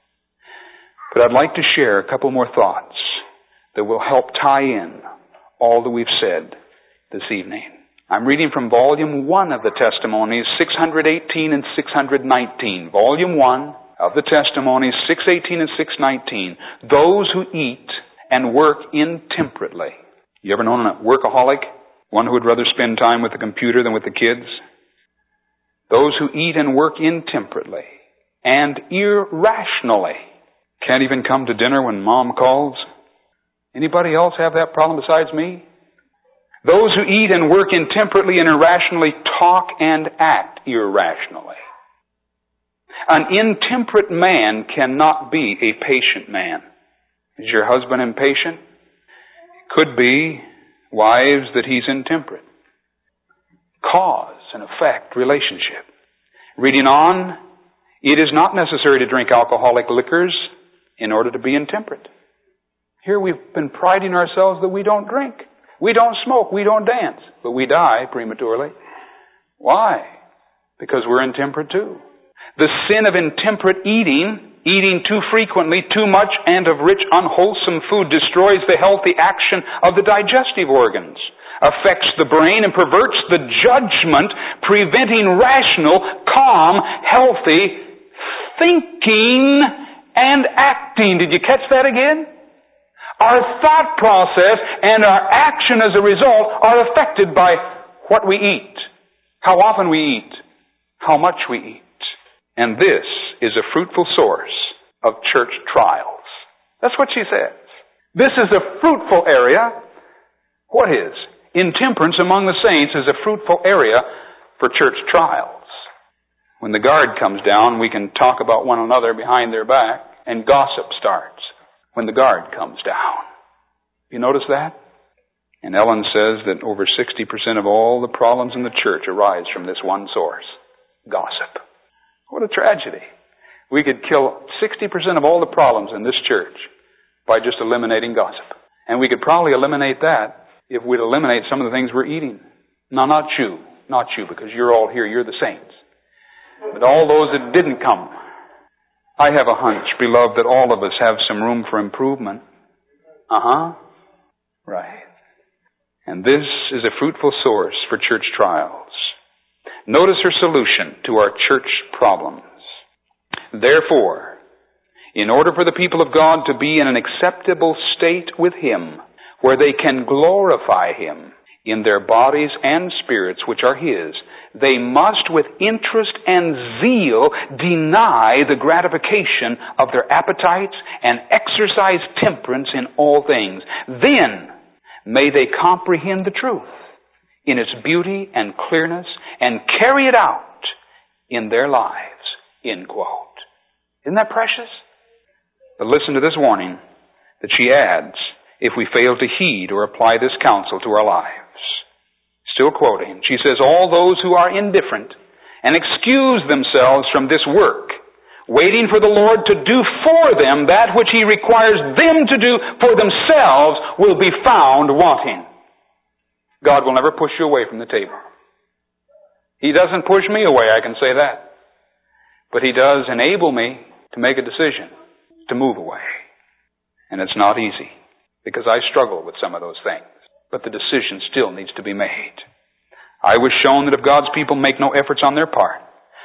S1: But I'd like to share a couple more thoughts that will help tie in all that we've said this evening. I'm reading from Volume 1 of the Testimonies, 618 and 619. Volume 1 of the Testimonies, 618 and 619. Those who eat and work intemperately. You ever known a workaholic? One who would rather spend time with the computer than with the kids? Those who eat and work intemperately and irrationally. Can't even come to dinner when Mom calls. Anybody else have that problem besides me? Those who eat and work intemperately and irrationally talk and act irrationally. An intemperate man cannot be a patient man. Is your husband impatient? It could be, wives, that he's intemperate. Cause and effect relationship. Reading on, it is not necessary to drink alcoholic liquors in order to be intemperate. Here we've been priding ourselves that we don't drink. We don't smoke. We don't dance. But we die prematurely. Why? Because we're intemperate too. The sin of intemperate eating too frequently, too much, and of rich, unwholesome food destroys the healthy action of the digestive organs, affects the brain, and perverts the judgment, preventing rational, calm, healthy thinking and acting. Did you catch that again? Our thought process and our action as a result are affected by what we eat, how often we eat, how much we eat. And this is a fruitful source of church trials. That's what she says. This is a fruitful area. What is? Intemperance among the saints is a fruitful area for church trials. When the guard comes down, we can talk about one another behind their back, and gossip starts when the guard comes down. You notice that? And Ellen says that over 60% of all the problems in the church arise from this one source, gossip. What a tragedy. We could kill 60% of all the problems in this church by just eliminating gossip. And we could probably eliminate that if we'd eliminate some of the things we're eating. No, not you, because you're all here, you're the saints. But all those that didn't come. I have a hunch, beloved, that all of us have some room for improvement. Right. And this is a fruitful source for church trials. Notice her solution to our church problems. Therefore, in order for the people of God to be in an acceptable state with Him, where they can glorify Him in their bodies and spirits, which are His, they must with interest and zeal deny the gratification of their appetites and exercise temperance in all things. Then may they comprehend the truth in its beauty and clearness and carry it out in their lives. End quote. Isn't that precious? But listen to this warning that she adds if we fail to heed or apply this counsel to our lives. Still quoting, she says, all those who are indifferent and excuse themselves from this work, waiting for the Lord to do for them that which He requires them to do for themselves, will be found wanting. God will never push you away from the table. He doesn't push me away, I can say that. But He does enable me to make a decision to move away. And it's not easy, because I struggle with some of those things. But the decision still needs to be made. I was shown that if God's people make no efforts on their part,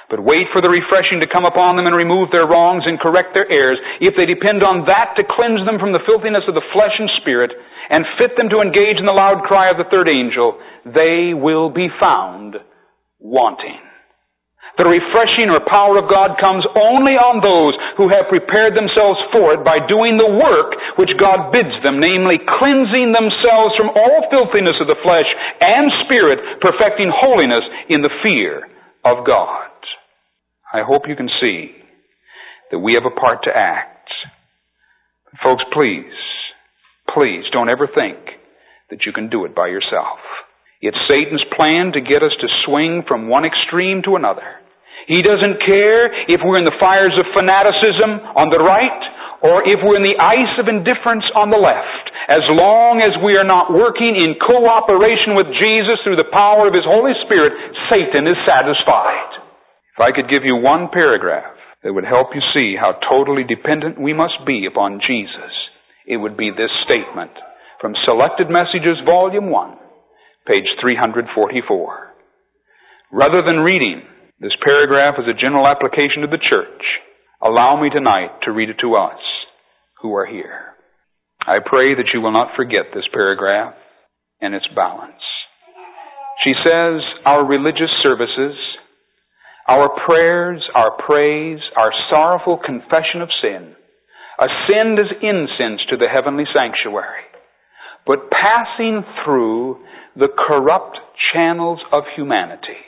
S1: but wait for the refreshing to come upon them and remove their wrongs and correct their errors. If they depend on that to cleanse them from the filthiness of the flesh and spirit and fit them to engage in the loud cry of the third angel, they will be found wanting. The refreshing or power of God comes only on those who have prepared themselves for it by doing the work which God bids them, namely cleansing themselves from all filthiness of the flesh and spirit, perfecting holiness in the fear of God. I hope you can see that we have a part to act. Folks, please don't ever think that you can do it by yourself. It's Satan's plan to get us to swing from one extreme to another. He doesn't care if we're in the fires of fanaticism on the right or if we're in the ice of indifference on the left. As long as we are not working in cooperation with Jesus through the power of His Holy Spirit, Satan is satisfied. If I could give you one paragraph that would help you see how totally dependent we must be upon Jesus, it would be this statement from Selected Messages, Volume 1, page 344. Rather than reading this paragraph as a general application to the church, allow me tonight to read it to us who are here. I pray that you will not forget this paragraph and its balance. She says, our religious services, our prayers, our praise, our sorrowful confession of sin, ascend as incense to the heavenly sanctuary, but passing through the corrupt channels of humanity,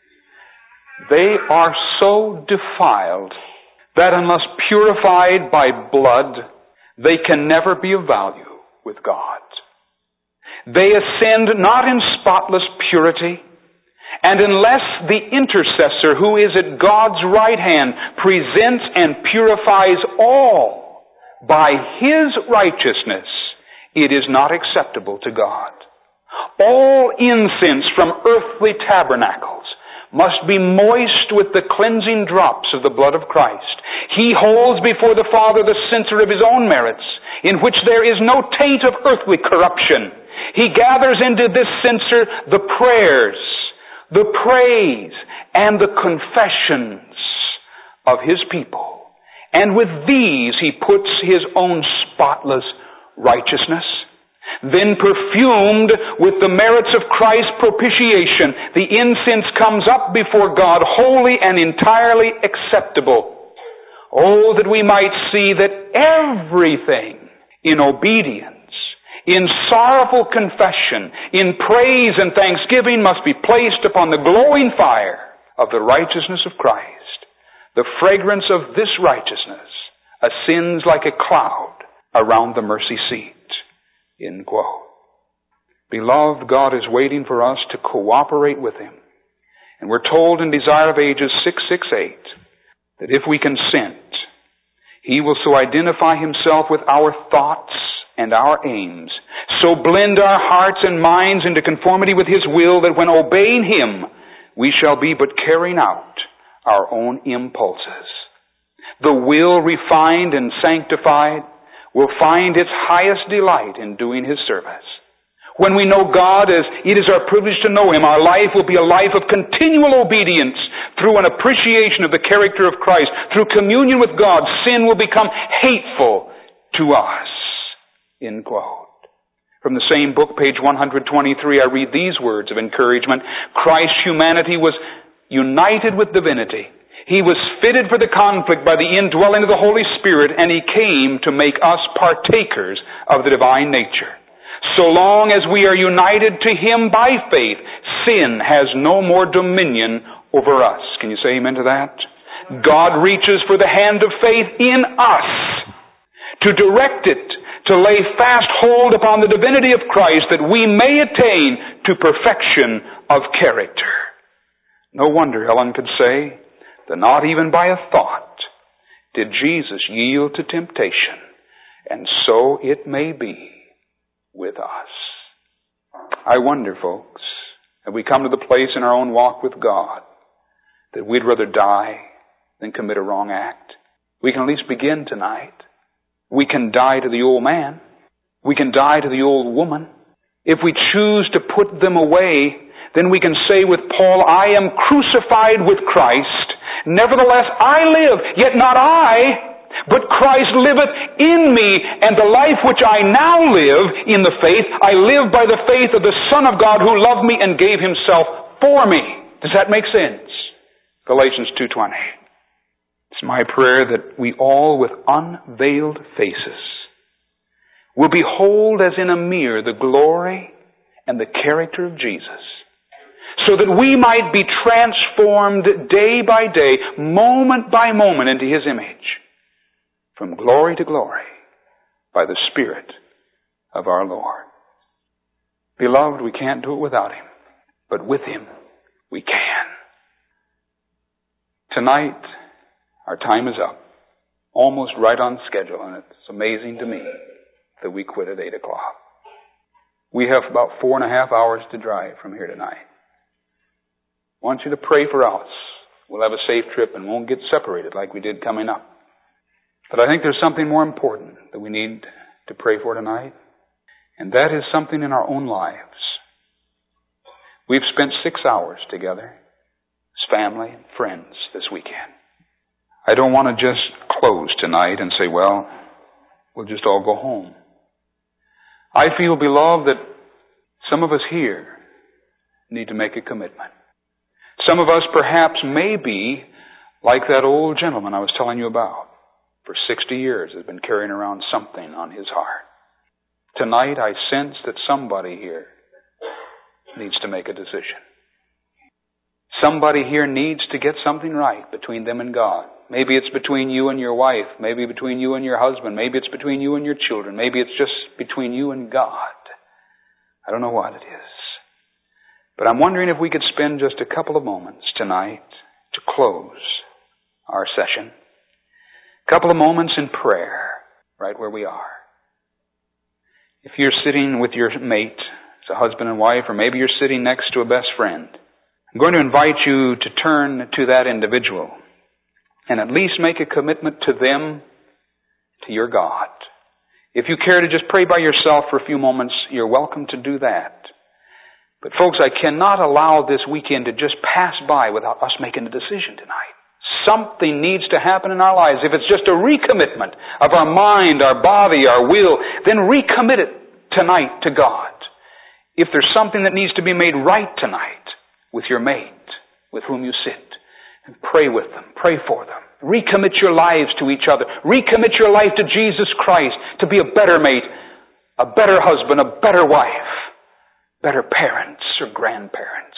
S1: they are so defiled that unless purified by blood, they can never be of value with God. They ascend not in spotless purity, and unless the intercessor who is at God's right hand presents and purifies all by His righteousness, it is not acceptable to God. All incense from earthly tabernacles must be moist with the cleansing drops of the blood of Christ. He holds before the Father the censer of His own merits, in which there is no taint of earthly corruption. He gathers into this censer the prayers, the praise, and the confessions of His people. And with these He puts His own spotless righteousness. Then perfumed with the merits of Christ's propitiation, the incense comes up before God holy and entirely acceptable. Oh, that we might see that everything in obedience, in sorrowful confession, in praise and thanksgiving must be placed upon the glowing fire of the righteousness of Christ. The fragrance of this righteousness ascends like a cloud around the mercy seat. End quote. Beloved, God is waiting for us to cooperate with Him. And we're told in Desire of Ages 668 that if we consent, He will so identify Himself with our thoughts and our aims, so blend our hearts and minds into conformity with His will that when obeying Him, we shall be but carrying out our own impulses. The will refined and sanctified will find its highest delight in doing His service. When we know God as it is our privilege to know Him, our life will be a life of continual obedience through an appreciation of the character of Christ. Through communion with God, sin will become hateful to us. End quote. From the same book, page 123, I read these words of encouragement. Christ's humanity was united with divinity. He was fitted for the conflict by the indwelling of the Holy Spirit, and He came to make us partakers of the divine nature. So long as we are united to Him by faith, sin has no more dominion over us. Can you say amen to that? God reaches for the hand of faith in us to direct it, to lay fast hold upon the divinity of Christ that we may attain to perfection of character. No wonder Helen could say that not even by a thought did Jesus yield to temptation, and so it may be with us. I wonder, folks, if we come to the place in our own walk with God that we'd rather die than commit a wrong act. We can at least begin tonight. We can die to the old man. We can die to the old woman. If we choose to put them away, then we can say with Paul, I am crucified with Christ, Nevertheless, I live, yet not I, but Christ liveth in me, and the life which I now live in the faith, I live by the faith of the Son of God who loved me and gave himself for me. Does that make sense? Galatians 2:20. It's my prayer that we all with unveiled faces will behold as in a mirror the glory and the character of Jesus, so that we might be transformed day by day, moment by moment into his image, from glory to glory, by the Spirit of our Lord. Beloved, we can't do it without him, but with him we can. Tonight, our time is up, almost right on schedule, and it's amazing to me that we quit at 8 o'clock. We have about 4.5 hours to drive from here tonight. I want you to pray for us. We'll have a safe trip and won't get separated like we did coming up. But I think there's something more important that we need to pray for tonight, and that is something in our own lives. We've spent 6 hours together as family and friends this weekend. I don't want to just close tonight and say, well, we'll just all go home. I feel, beloved, that some of us here need to make a commitment. Some of us perhaps may be like that old gentleman I was telling you about. For 60 years has been carrying around something on his heart. Tonight I sense that somebody here needs to make a decision. Somebody here needs to get something right between them and God. Maybe it's between you and your wife. Maybe between you and your husband. Maybe it's between you and your children. Maybe it's just between you and God. I don't know what it is. But I'm wondering if we could spend just a couple of moments tonight to close our session. A couple of moments in prayer, right where we are. If you're sitting with your mate, as a husband and wife, or maybe you're sitting next to a best friend, I'm going to invite you to turn to that individual and at least make a commitment to them, to your God. If you care to just pray by yourself for a few moments, you're welcome to do that. But folks, I cannot allow this weekend to just pass by without us making a decision tonight. Something needs to happen in our lives. If it's just a recommitment of our mind, our body, our will, then recommit it tonight to God. If there's something that needs to be made right tonight with your mate, with whom you sit, and pray with them, pray for them. Recommit your lives to each other. Recommit your life to Jesus Christ to be a better mate, a better husband, a better wife, better parents or grandparents.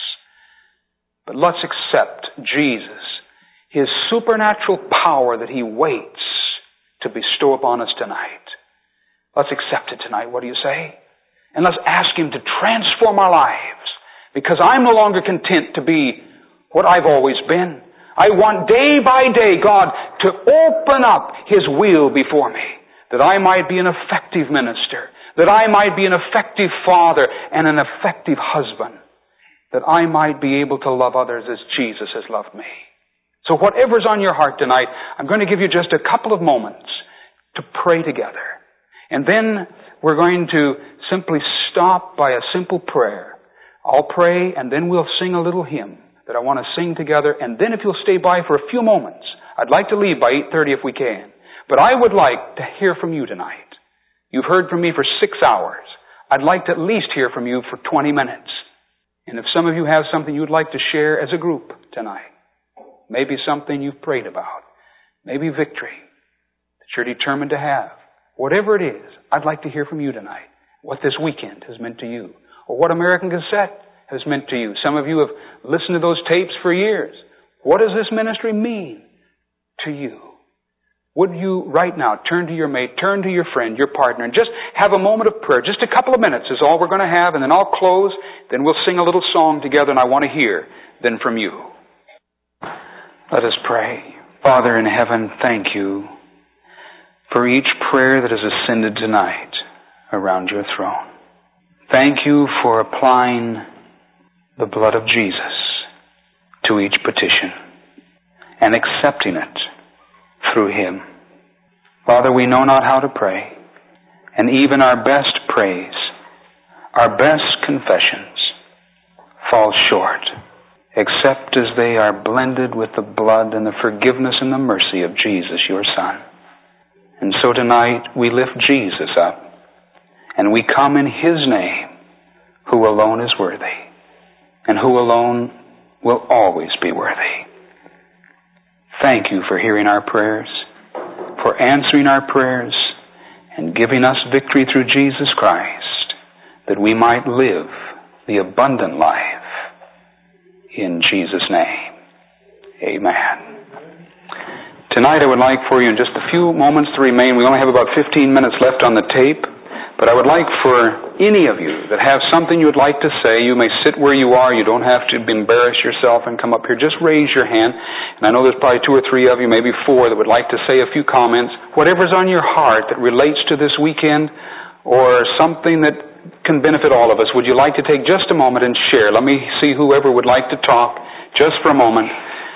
S1: But let's accept Jesus, his supernatural power that he waits to bestow upon us tonight. Let's accept it tonight. What do you say? And let's ask him to transform our lives, because I'm no longer content to be what I've always been. I want day by day God to open up his will before me, that I might be an effective minister, that I might be an effective father and an effective husband, that I might be able to love others as Jesus has loved me. So whatever's on your heart tonight, I'm going to give you just a couple of moments to pray together. And then we're going to simply stop by a simple prayer. I'll pray and then we'll sing a little hymn that I want to sing together. And then if you'll stay by for a few moments, I'd like to leave by 8:30 if we can. But I would like to hear from you tonight. You've heard from me for 6 hours. I'd like to at least hear from you for 20 minutes. And if some of you have something you'd like to share as a group tonight, maybe something you've prayed about, maybe victory that you're determined to have, whatever it is, I'd like to hear from you tonight. What this weekend has meant to you, or what American Gazette has meant to you. Some of you have listened to those tapes for years. What does this ministry mean to you? Would you right now turn to your mate, turn to your friend, your partner, and just have a moment of prayer? Just a couple of minutes is all we're going to have, and then I'll close. Then we'll sing a little song together, and I want to hear then from you. Let us pray. Father in heaven, thank you for each prayer that has ascended tonight around your throne. Thank you for applying the blood of Jesus to each petition and accepting it through him. Father, we know not how to pray, and even our best praise, our best confessions fall short except as they are blended with the blood and the forgiveness and the mercy of Jesus, your Son. And so tonight we lift Jesus up, and we come in His name, who alone is worthy, and who alone will always be worthy. Thank you for hearing our prayers, for answering our prayers, and giving us victory through Jesus Christ, that we might live the abundant life. In Jesus' name, amen. Tonight I would like for you in just a few moments to remain. We only have about 15 minutes left on the tape, but I would like for any of you that have something you would like to say, you may sit where you are. You don't have to embarrass yourself and come up here. Just raise your hand. And I know there's probably 2 or 3 of you, maybe 4, that would like to say a few comments. Whatever's on your heart that relates to this weekend or something that can benefit all of us, would you like to take just a moment and share? Let me see whoever would like to talk just for a moment.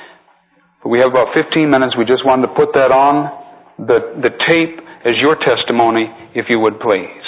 S1: We have about 15 minutes. We just wanted to put that on the tape as your testimony, if you would please.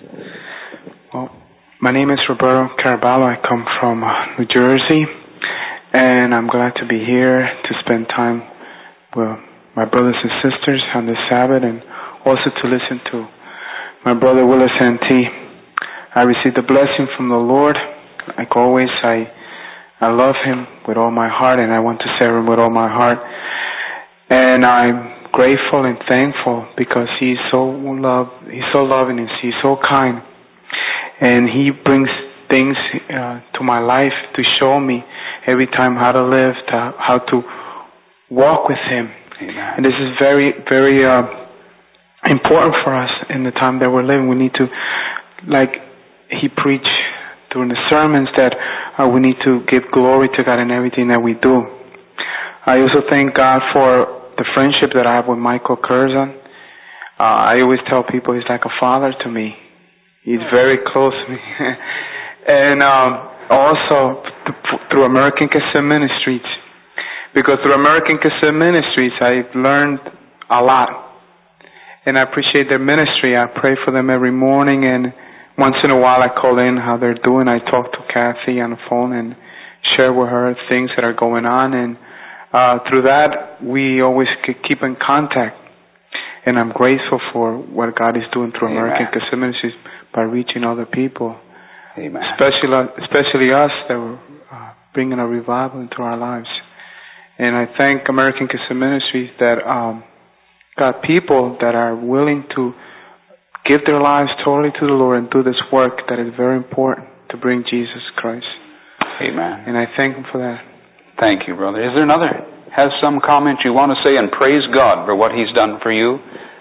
S2: Well, my name is Roberto Caraballo. I come from New Jersey, and I'm glad to be here to spend time with my brothers and sisters on this Sabbath, and also to listen to my brother Willis Santee. I received a blessing from the Lord. Like always, I love Him with all my heart, and I want to serve Him with all my heart. And I'm grateful and thankful because He's so loving, and He's so kind. And He brings things to my life to show me every time how to live, how to walk with Him.
S1: Amen. And
S2: this is very, very important for us in the time that we're living. We need to, like He preached during the sermons, that we need to give glory to God in everything that we do. I also thank God for the friendship that I have with Michael Curzon. I always tell people he's like a father to me. He's very close to me. And also through American Cassette Ministries. Because through American Cassette Ministries, I've learned a lot. And I appreciate their ministry. I pray for them every morning, and once in a while I call in how they're doing. I talk to Kathy on the phone and share with her things that are going on. And through that, we always keep in contact. And I'm grateful for what God is doing through American Cassette Ministries by reaching other people.
S1: Amen.
S2: Especially us that were bringing a revival into our lives. And I thank American Cassette Ministries that got people that are willing to give their lives totally to the Lord and do this work that is very important to bring Jesus Christ.
S1: Amen.
S2: And I thank Him for that.
S1: Thank you, brother. Is there another? Has some comment you want to say and praise God for what He's done for you?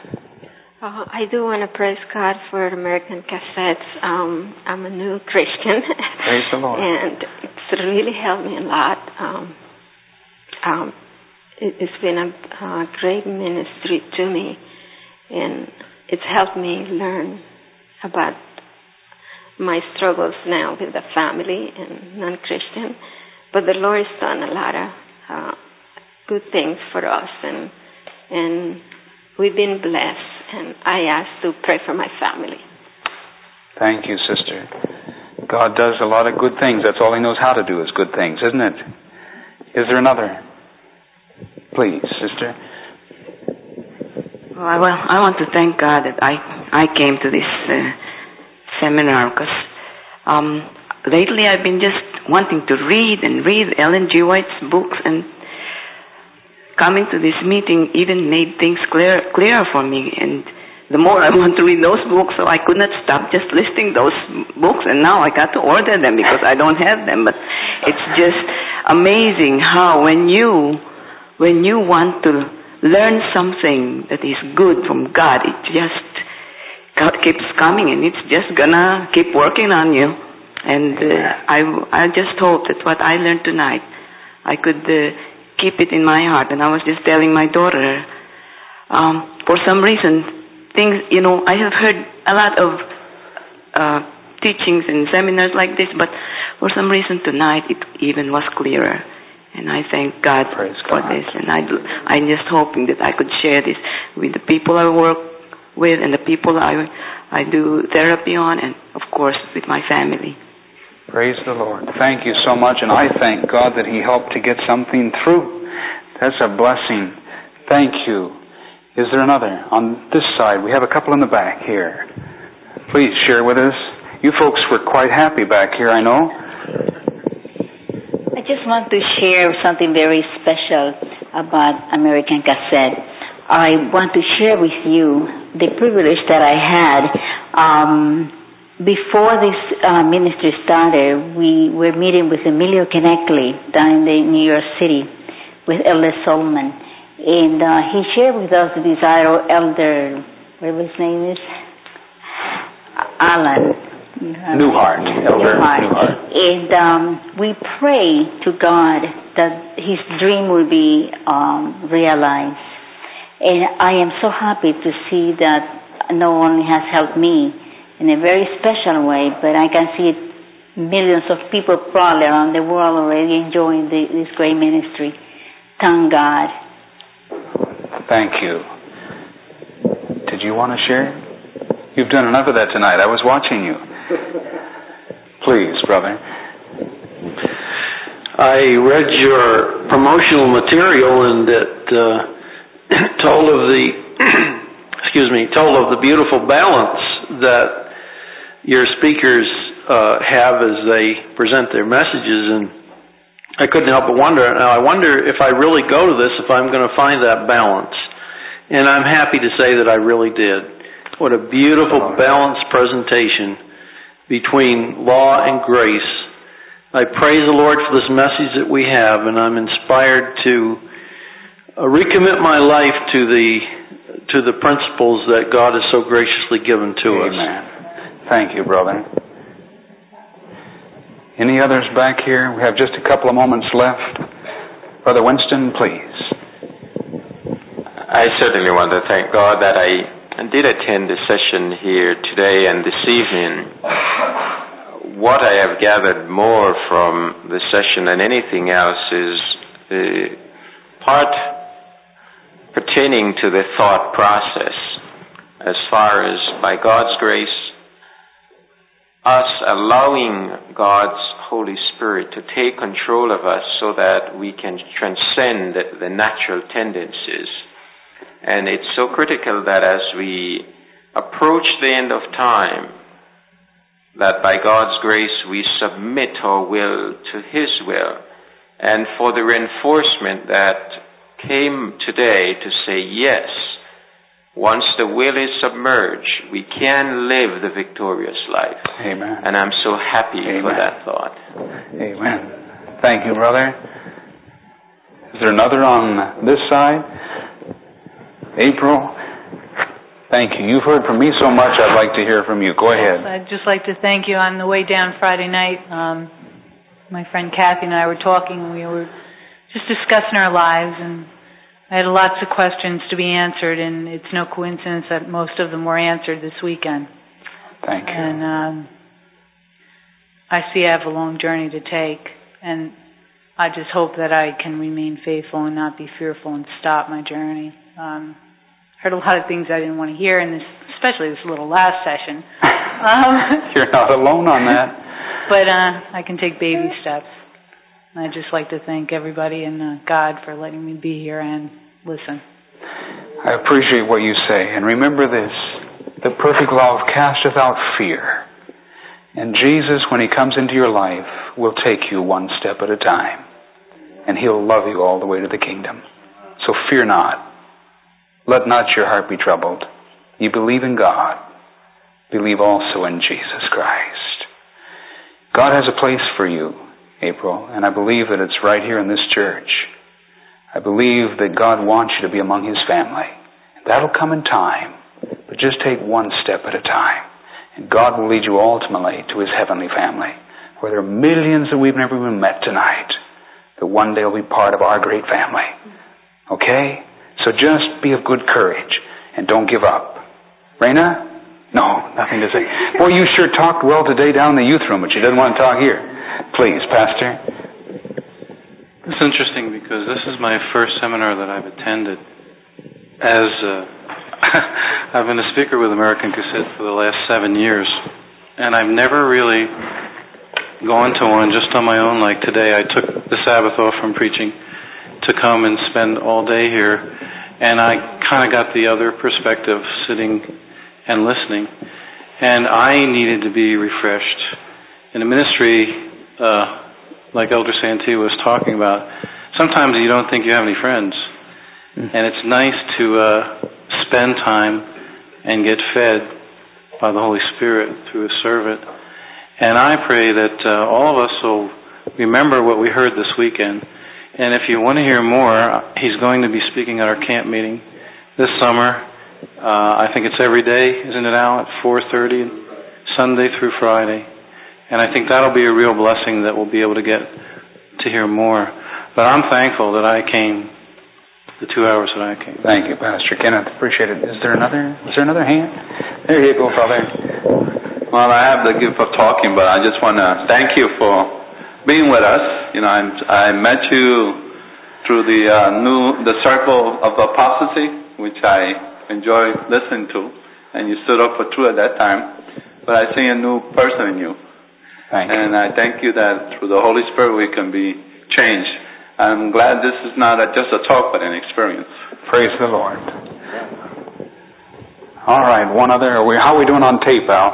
S3: I do want to praise God for American Cassettes. I'm a new Christian.
S1: Praise the Lord.
S3: And it's really helped me a lot. It's been a great ministry to me, and it's helped me learn about my struggles now with the family and non-Christian. But the Lord has done a lot of good things for us, and we've been blessed. And I ask to pray for my family.
S1: Thank you, sister. God does a lot of good things. That's all He knows how to do is good things, isn't it? Is there another? Please, sister.
S4: Well, I want to thank God that I came to this seminar because lately I've been just wanting to read Ellen G. White's books, and coming to this meeting even made things clearer for me. And the more I want to read those books, so I could not stop just listing those books, and now I got to order them because I don't have them. But it's just amazing how when you want to learn something that is good from God, it just God keeps coming, and it's just gonna keep working on you. And I just hope that what I learned tonight, I could keep it in my heart. And I was just telling my daughter, for some reason, things, I have heard a lot of teachings and seminars like this, but for some reason tonight it even was clearer. And I thank God for this. And I'm just hoping that I could share this with the people I work with and the people I do therapy on, and of course with my family.
S1: Praise the Lord. Thank you so much, and I thank God that He helped to get something through. That's a blessing. Thank you. Is there another? On this side, we have a couple in the back here. Please share with us. You folks were quite happy back here, I know.
S5: I just want to share something very special about American Cassette. I want to share with you the privilege that I had. Before this ministry started, we were meeting with Emilio Kineckley down in New York City with Elder Solomon. And he shared with us the desire of Elder, whatever his name is, Alan.
S1: Newhart. Elder Newhart.
S5: And we pray to God that his dream will be realized. And I am so happy to see that not only has helped me in a very special way, but I can see millions of people probably around the world already enjoying this great ministry. Thank God.
S1: Thank you. Did you want to share? You've done enough of that tonight. I was watching you. Please, brother.
S6: I read your promotional material, and it told of the beautiful balance that your speakers have as they present their messages, and I couldn't help but wonder. Now, I wonder if I really go to this, if I'm going to find that balance. And I'm happy to say that I really did. What a beautiful, balanced presentation between law and grace. I praise the Lord for this message that we have, and I'm inspired to recommit my life to the principles that God has so graciously given to us.
S1: Amen. Thank you, brother. Any others back here? We have just a couple of moments left. Brother Winston, please.
S7: I certainly want to thank God that I did attend the session here today and this evening. What I have gathered more from the session than anything else is the part pertaining to the thought process, as far as by God's grace, us allowing God's Holy Spirit to take control of us so that we can transcend the natural tendencies. And it's so critical that as we approach the end of time, that by God's grace we submit our will to His will. And for the reinforcement that came today to say, yes, once the will is submerged, we can live the victorious life.
S1: Amen.
S7: And I'm so happy
S1: Amen.
S7: for that thought.
S1: Amen. Thank you, brother. Is there another on this side? April? Thank you. You've heard from me so much, I'd like to hear from you. Go ahead.
S8: I'd just like to thank you. On the way down Friday night, my friend Kathy and I were talking. We were just discussing our lives, and I had lots of questions to be answered, and it's no coincidence that most of them were answered this weekend.
S1: Thank you.
S8: And I see I have a long journey to take, and I just hope that I can remain faithful and not be fearful and stop my journey. Heard a lot of things I didn't want to hear, and especially this little last session.
S1: You're not alone on that.
S8: But I can take baby steps. I'd just like to thank everybody and God for letting me be here and listen.
S1: I appreciate what you say. And remember this, the perfect love casteth out fear. And Jesus, when He comes into your life, will take you one step at a time. And He'll love you all the way to the kingdom. So fear not. Let not your heart be troubled. You believe in God. Believe also in Jesus Christ. God has a place for you, April, and I believe that it's right here in this church. I believe that God wants you to be among His family. That'll come in time, but just take one step at a time. And God will lead you ultimately to His heavenly family, where there are millions that we've never even met tonight, that one day will be part of our great family. Okay? So just be of good courage and don't give up. Raina? No, nothing to say. Boy, you sure talked well today down in the youth room, but you didn't want to talk here. Please, Pastor.
S9: It's interesting because this is my first seminar that I've attended. As I've been a speaker with American Cassette for the last 7 years, and I've never really gone to one just on my own. Like today, I took the Sabbath off from preaching to come and spend all day here, and I kind of got the other perspective sitting and listening, and I needed to be refreshed. In the ministry, like Elder Santee was talking about, sometimes you don't think you have any friends, and it's nice to spend time and get fed by the Holy Spirit through His servant. And I pray that all of us will remember what we heard this weekend. And if you want to hear more, he's going to be speaking at our camp meeting this summer. I think it's every day, isn't it, Al, at 4:30, Sunday through Friday. And I think that'll be a real blessing that we'll be able to get to hear more. But I'm thankful that I came, the 2 hours that I came.
S1: Thank you, Pastor Kenneth. Appreciate it. Is there another hand? There you go, Father.
S10: Well, I have the gift of talking, but I just want to thank you for being with us. You know, I met you through the circle of apostasy, which I enjoy listening to, and you stood up for truth at that time. But I see a new person in you.
S1: Thank you.
S10: And I thank you that through the Holy Spirit we can be changed. I'm glad this is not just a talk, but an experience.
S1: Praise the Lord. All right, one other. How are we doing on tape, Al?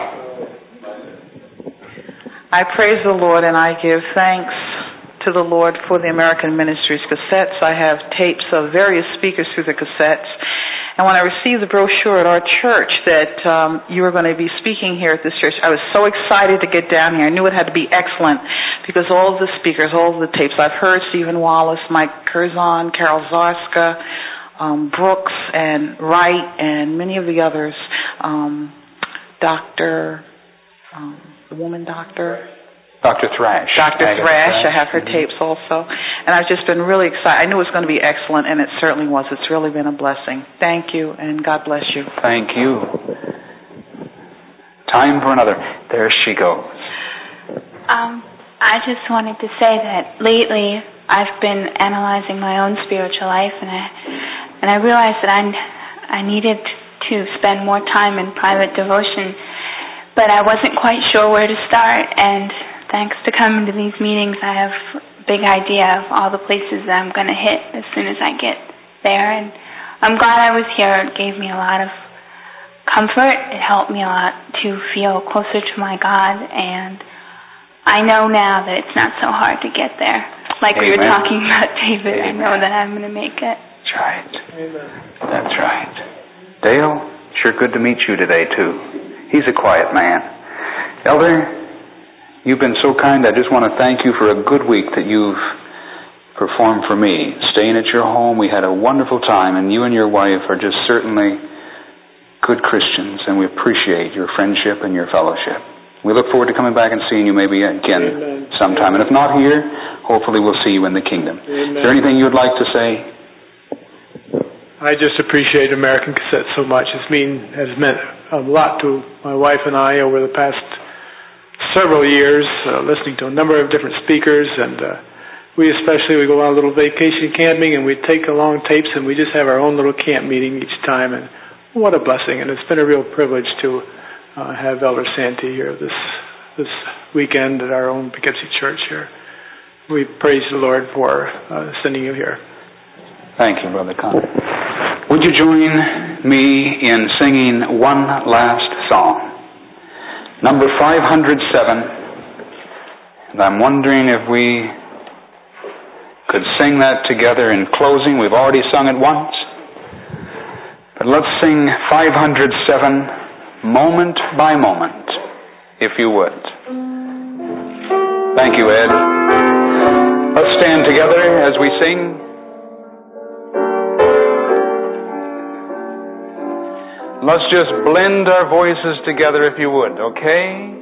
S11: I praise the Lord and I give thanks to the Lord for the American Ministries cassettes. I have tapes of various speakers through the cassettes. And when I received the brochure at our church that you were going to be speaking here at this church, I was so excited to get down here. I knew it had to be excellent because all of the speakers, all of the tapes, I've heard Stephen Wallace, Mike Curzon, Carol Zarska, Brooks and Wright, and many of the others, the woman doctor.
S1: Dr. Thrash.
S11: Dr. Thrash. I have her tapes also. And I've just been really excited. I knew it was going to be excellent, and it certainly was. It's really been a blessing. Thank you, and God bless you.
S1: Thank you. Time for another. There she goes.
S12: I just wanted to say that lately I've been analyzing my own spiritual life, and I realized that I needed to spend more time in private devotion, but I wasn't quite sure where to start, and thanks to coming to these meetings, I have a big idea of all the places that I'm going to hit as soon as I get there. And I'm glad I was here. It gave me a lot of comfort. It helped me a lot to feel closer to my God. And I know now that it's not so hard to get there. Like Amen. We were talking about David, Amen. I know that I'm going to make it.
S1: That's right. Amen. That's right. Dale, sure good to meet you today, too. He's a quiet man. Elder, you've been so kind. I just want to thank you for a good week that you've performed for me. Staying at your home, we had a wonderful time, and you and your wife are just certainly good Christians, and we appreciate your friendship and your fellowship. We look forward to coming back and seeing you maybe again sometime. And if not here, hopefully we'll see you in the kingdom. Amen. Is there anything you would like to say?
S13: I just appreciate American Cassette so much. It has meant a lot to my wife and I over the past several years, listening to a number of different speakers, and we go on a little vacation camping, and we take along tapes, and we just have our own little camp meeting each time, and what a blessing. And it's been a real privilege to have Elder Santee here this weekend at our own Poughkeepsie Church here. We praise the Lord for sending you here.
S1: Thank you, Brother Connor. Would you join me in singing one last song? Number 507. And I'm wondering if we could sing that together in closing. We've already sung it once. But let's sing 507, moment by moment, if you would. Thank you, Ed. Let's stand together as we sing. Let's just blend our voices together, if you would, okay?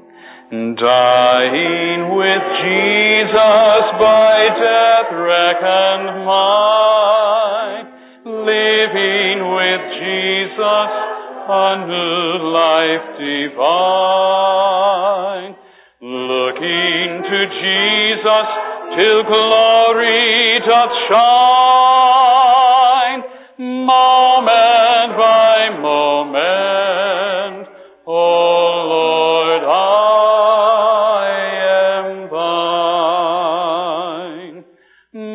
S1: Dying with Jesus by death reckoned mine, living with Jesus unto life divine, looking to Jesus till glory doth shine, moment by moment, O Lord, I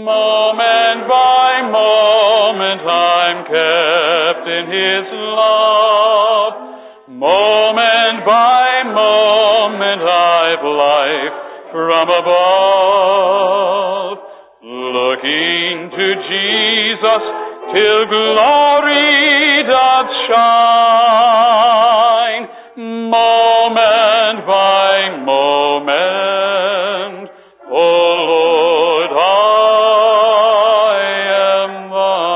S14: Moment by moment I'm kept in His love. Moment by moment I've life from above. Looking to Jesus till glory doth shine. Moment by moment, oh Lord, I am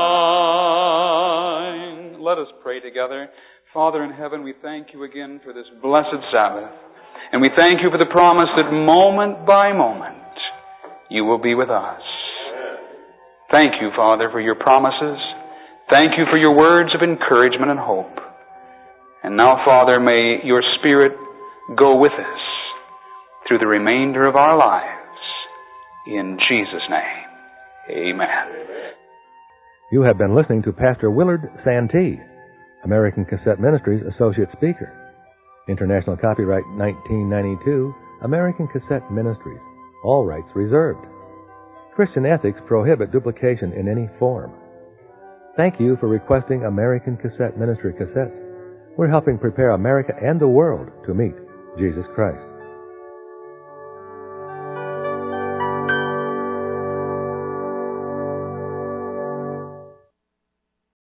S14: thine. Let us pray together. Father in heaven, we thank you again for this blessed Sabbath. And we thank you for the promise that moment by moment you will be with us. Thank you, Father, for your promises. Thank you for your words of encouragement and hope. And now, Father, may your Spirit go with us through the remainder of our lives. In Jesus' name, amen.
S15: You have been listening to Pastor Willard Santee, American Cassette Ministries Associate Speaker. International copyright 1992, American Cassette Ministries. All rights reserved. Christian ethics prohibit duplication in any form. Thank you for requesting American Cassette Ministry cassettes. We're helping prepare America and the world to meet Jesus Christ.